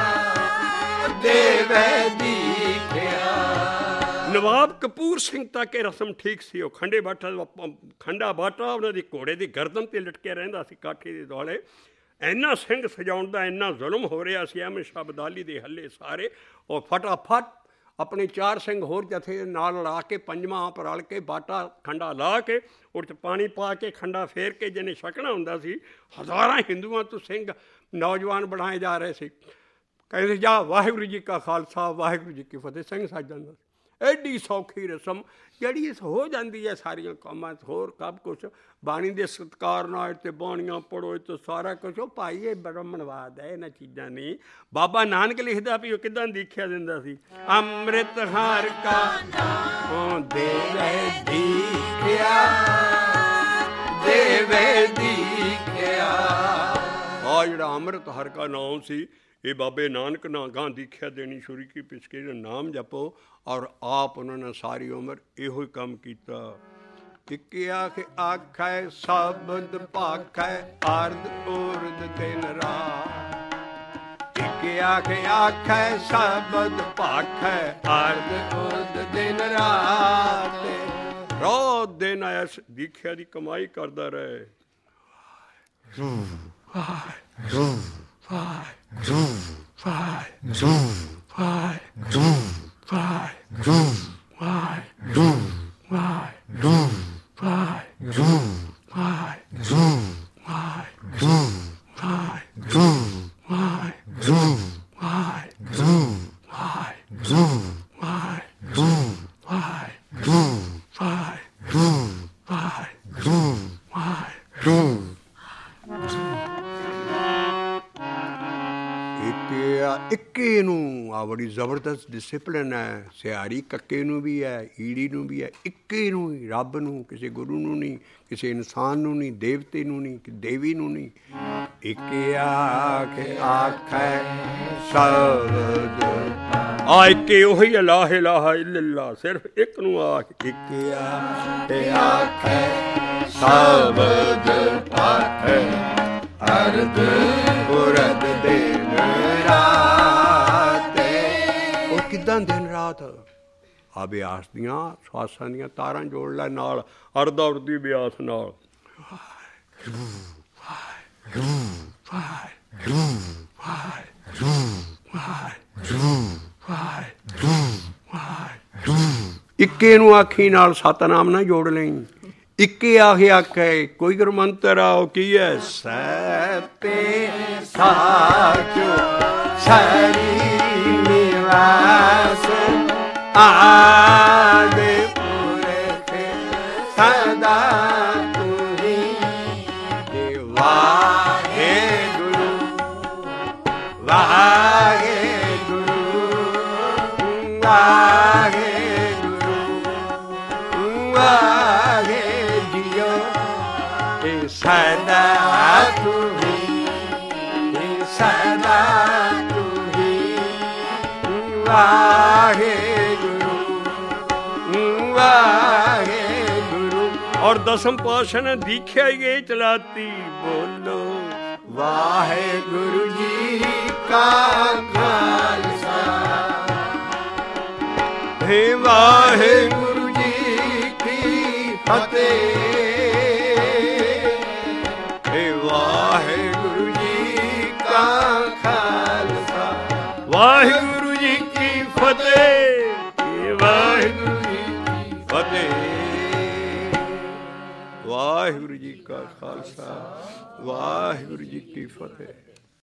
Speaker 1: ਦੇਵੇ ਦੀਖਿਆ। ਨਵਾਬ ਕਪੂਰ ਸਿੰਘ ਤੱਕ ਇਹ ਰਸਮ ਠੀਕ ਸੀ। ਉਹ ਖੰਡਾ ਬਾਟਾ ਉਹਨਾਂ ਦੀ ਘੋੜੇ ਦੀ ਗਰਦਨ 'ਤੇ ਲਟਕਿਆ ਰਹਿੰਦਾ ਸੀ ਕਾਠੀ ਦੇ ਦੁਆਲੇ। ਇੰਨਾ ਸਿੰਘ ਸਜਾਉਣ ਦਾ ਇੰਨਾ ਜ਼ੁਲਮ ਹੋ ਰਿਹਾ ਸੀ। ਐਵੇਂ ਸ਼ਬਦਾਲੀ ਦੇ ਹੱਲੇ ਸਾਰੇ, ਉਹ ਫਟਾਫਟ ਆਪਣੇ 4 ਸਿੰਘ ਹੋਰ ਜਥੇ ਦੇ ਨਾਲ ਲਾ ਕੇ 5ਵਾਂ ਆਪ ਰਲ ਕੇ ਬਾਟਾ ਖੰਡਾ ਲਾ ਕੇ ਉਹ 'ਚ ਪਾਣੀ ਪਾ ਕੇ ਖੰਡਾ ਫੇਰ ਕੇ ਜਿਹਨੇ ਛਕਣਾ ਹੁੰਦਾ ਸੀ। ਹਜ਼ਾਰਾਂ ਹਿੰਦੂਆਂ ਤੋਂ ਸਿੰਘ ਨੌਜਵਾਨ ਬਣਾਏ ਜਾ ਰਹੇ ਸੀ। ਕਹਿੰਦੇ ਜਾ ਵਾਹਿਗੁਰੂ ਜੀ ਕਾ ਖਾਲਸਾ ਵਾਹਿਗੁਰੂ ਜੀ ਕੀ ਫਤਿਹ, ਸਿੰਘ ਸੱਜ ਜਾਂਦਾ। ਐਡੀ ਸੌਖੀ ਰਸਮ ਜਿਹੜੀ ਹੋ ਜਾਂਦੀ ਹੈ ਸਾਰੀਆਂ ਕੰਮਾਂ 'ਚ। ਹੋਰ ਸਭ ਕੁਛ ਬਾਣੀ ਦੇ ਸਤਿਕਾਰ ਨਾਲ ਤੇ ਬਾਣੀਆਂ ਪੜ੍ਹੋ ਤੇ ਸਾਰਾ ਕੁਛ। ਉਹ ਭਾਈ ਇਹ ਬ੍ਰਹਮਣਵਾਦ ਹੈ, ਇਹਨਾਂ ਚੀਜ਼ਾਂ ਨਹੀਂ। ਬਾਬਾ ਨਾਨਕ ਲਿਖਦਾ ਵੀ ਉਹ ਕਿੱਦਾਂ ਦੀਖਿਆ ਦਿੰਦਾ ਸੀ, ਅੰਮ੍ਰਿਤ ਹਰਿ ਕਾ ਨਾਮ ਦੇਵੇ ਦੀਖਿਆ, ਦੇਵੇ ਦੀਖਿਆ। ਆ ਜਿਹੜਾ ਅੰਮ੍ਰਿਤ ਹਰਿ ਕਾ ਨਾਮ ਸੀ, ਇਹ ਬਾਬੇ ਨਾਨਕ ਨੇ ਗਾਂ ਦੀਖਿਆ ਦੇਣੀ ਸ਼ੁਰੂ ਕੀ ਪਿਛਕੇ ਨਾਮ ਜਪੋ। ਔਰ ਆਪ ਉਹਨਾਂ ਨੇ ਸਾਰੀ ਉਮਰ ਇਹੋ ਹੀ ਕੰਮ ਕੀਤਾ। ਇੱਕ ਆਖ ਆਖੈ ਸ਼ਬਦ ਭਾਖੈ, ਅਰਧ ਉਰਧ ਦਿਨ ਰਾਤ। ਇੱਕ ਆਖ ਆਖੈ ਸ਼ਬਦ ਭਾਖੈ, ਅਰਧ ਉਰਧ ਦਿਨ ਰਾਤ। ਰਾਤ ਦਿਨ ਐਸ ਦੀਖਿਆ ਦੀ ਕਮਾਈ ਕਰਦਾ ਰਹੇ। ਇੱਕੇ ਨੂੰ बड़ी ज़बरदस्त डिसिपलिन है। सियारी कक्के नूं भी है, ईड़ी नूं भी है, इक्के नूं ही, रब नूं, किसी गुरु नूं नहीं, किसी इंसान नूं नहीं, देवते नूं नहीं, देवी नूं नहीं। इक्के आखे आखै शब्द आ इक्के ओही ला इलाहा इल्लल्लाह, सिर्फ एक नूं आख इक्के आखे शब्द पाखै अर्ध पुरद दिन रात। ਉਹ ਕਿੱਦਾਂ ਦਿਨ ਰਾਤ ਅਭਿਆਸ ਦੀਆਂ ਸਵਾਸਾਂ ਦੀਆਂ ਤਾਰਾਂ ਜੋੜ ਲੈ ਨਾਲ, ਅਰਧ ਅਵਰਦੀ ਅਭਿਆਸ ਨਾਲ। ਇੱਕੇ ਨੂੰ ਆਖੀ ਨਾਲ ਸਤਨਾਮ ਨਾ ਜੋੜ ਲਈ। ਇੱਕੇ ਆਖੇ ਆਖੇ ਕੋਈ ਗੁਰਮੰਤਰ ਆਓ ਕੀ ਹੈ ਸਤੇ ਸਾਚੋ ਸਰੀ ਨਿਵਾਸ ਆਦੇ ਪੁਰਖ ਸਦਾ ਤੁਹੀ ਵਾਹੇ ਗੁਰੂ ਵਾਹੇ ਗੁਰੂ ਵਾਹੇ ਗੁਰੂ ਵਾਹੇ ਸਦਾ ਤੁਹੀ ਸਦਾ ਤੁਹੀ ਵਾਹਿਗੁਰੂ ਵਾਹਿਗੁਰੂ। ਔਰ ਦਸਮ ਪਾਤਸ਼ਾਹ ਨੇ ਦੀਖਿਆ ਹੀ ਇਹ ਚਲਾਤੀ ਬੋਲੋ ਵਾਹਿਗੁਰੂ ਜੀ ਕਾ ਖਾਲਸਾ ਹੈ ਵਾਹਿਗੁਰੂ ਜੀ ਕੀ ਫਤਿਹ। ਵਾਹਿਗੁਰੂ ਜੀ ਕਾ ਖਾਲਸਾ ਵਾਹਿਗੁਰੂ ਜੀ ਕੀ ਫਤਿਹ। ਵਾਹਿਗੁਰੂ ਜੀ ਕੀ ਫਤਿਹ। ਵਾਹਿਗੁਰੂ ਜੀ ਕਾ ਖਾਲਸਾ ਵਾਹਿਗੁਰੂ ਜੀ ਕੀ ਫਤਿਹ।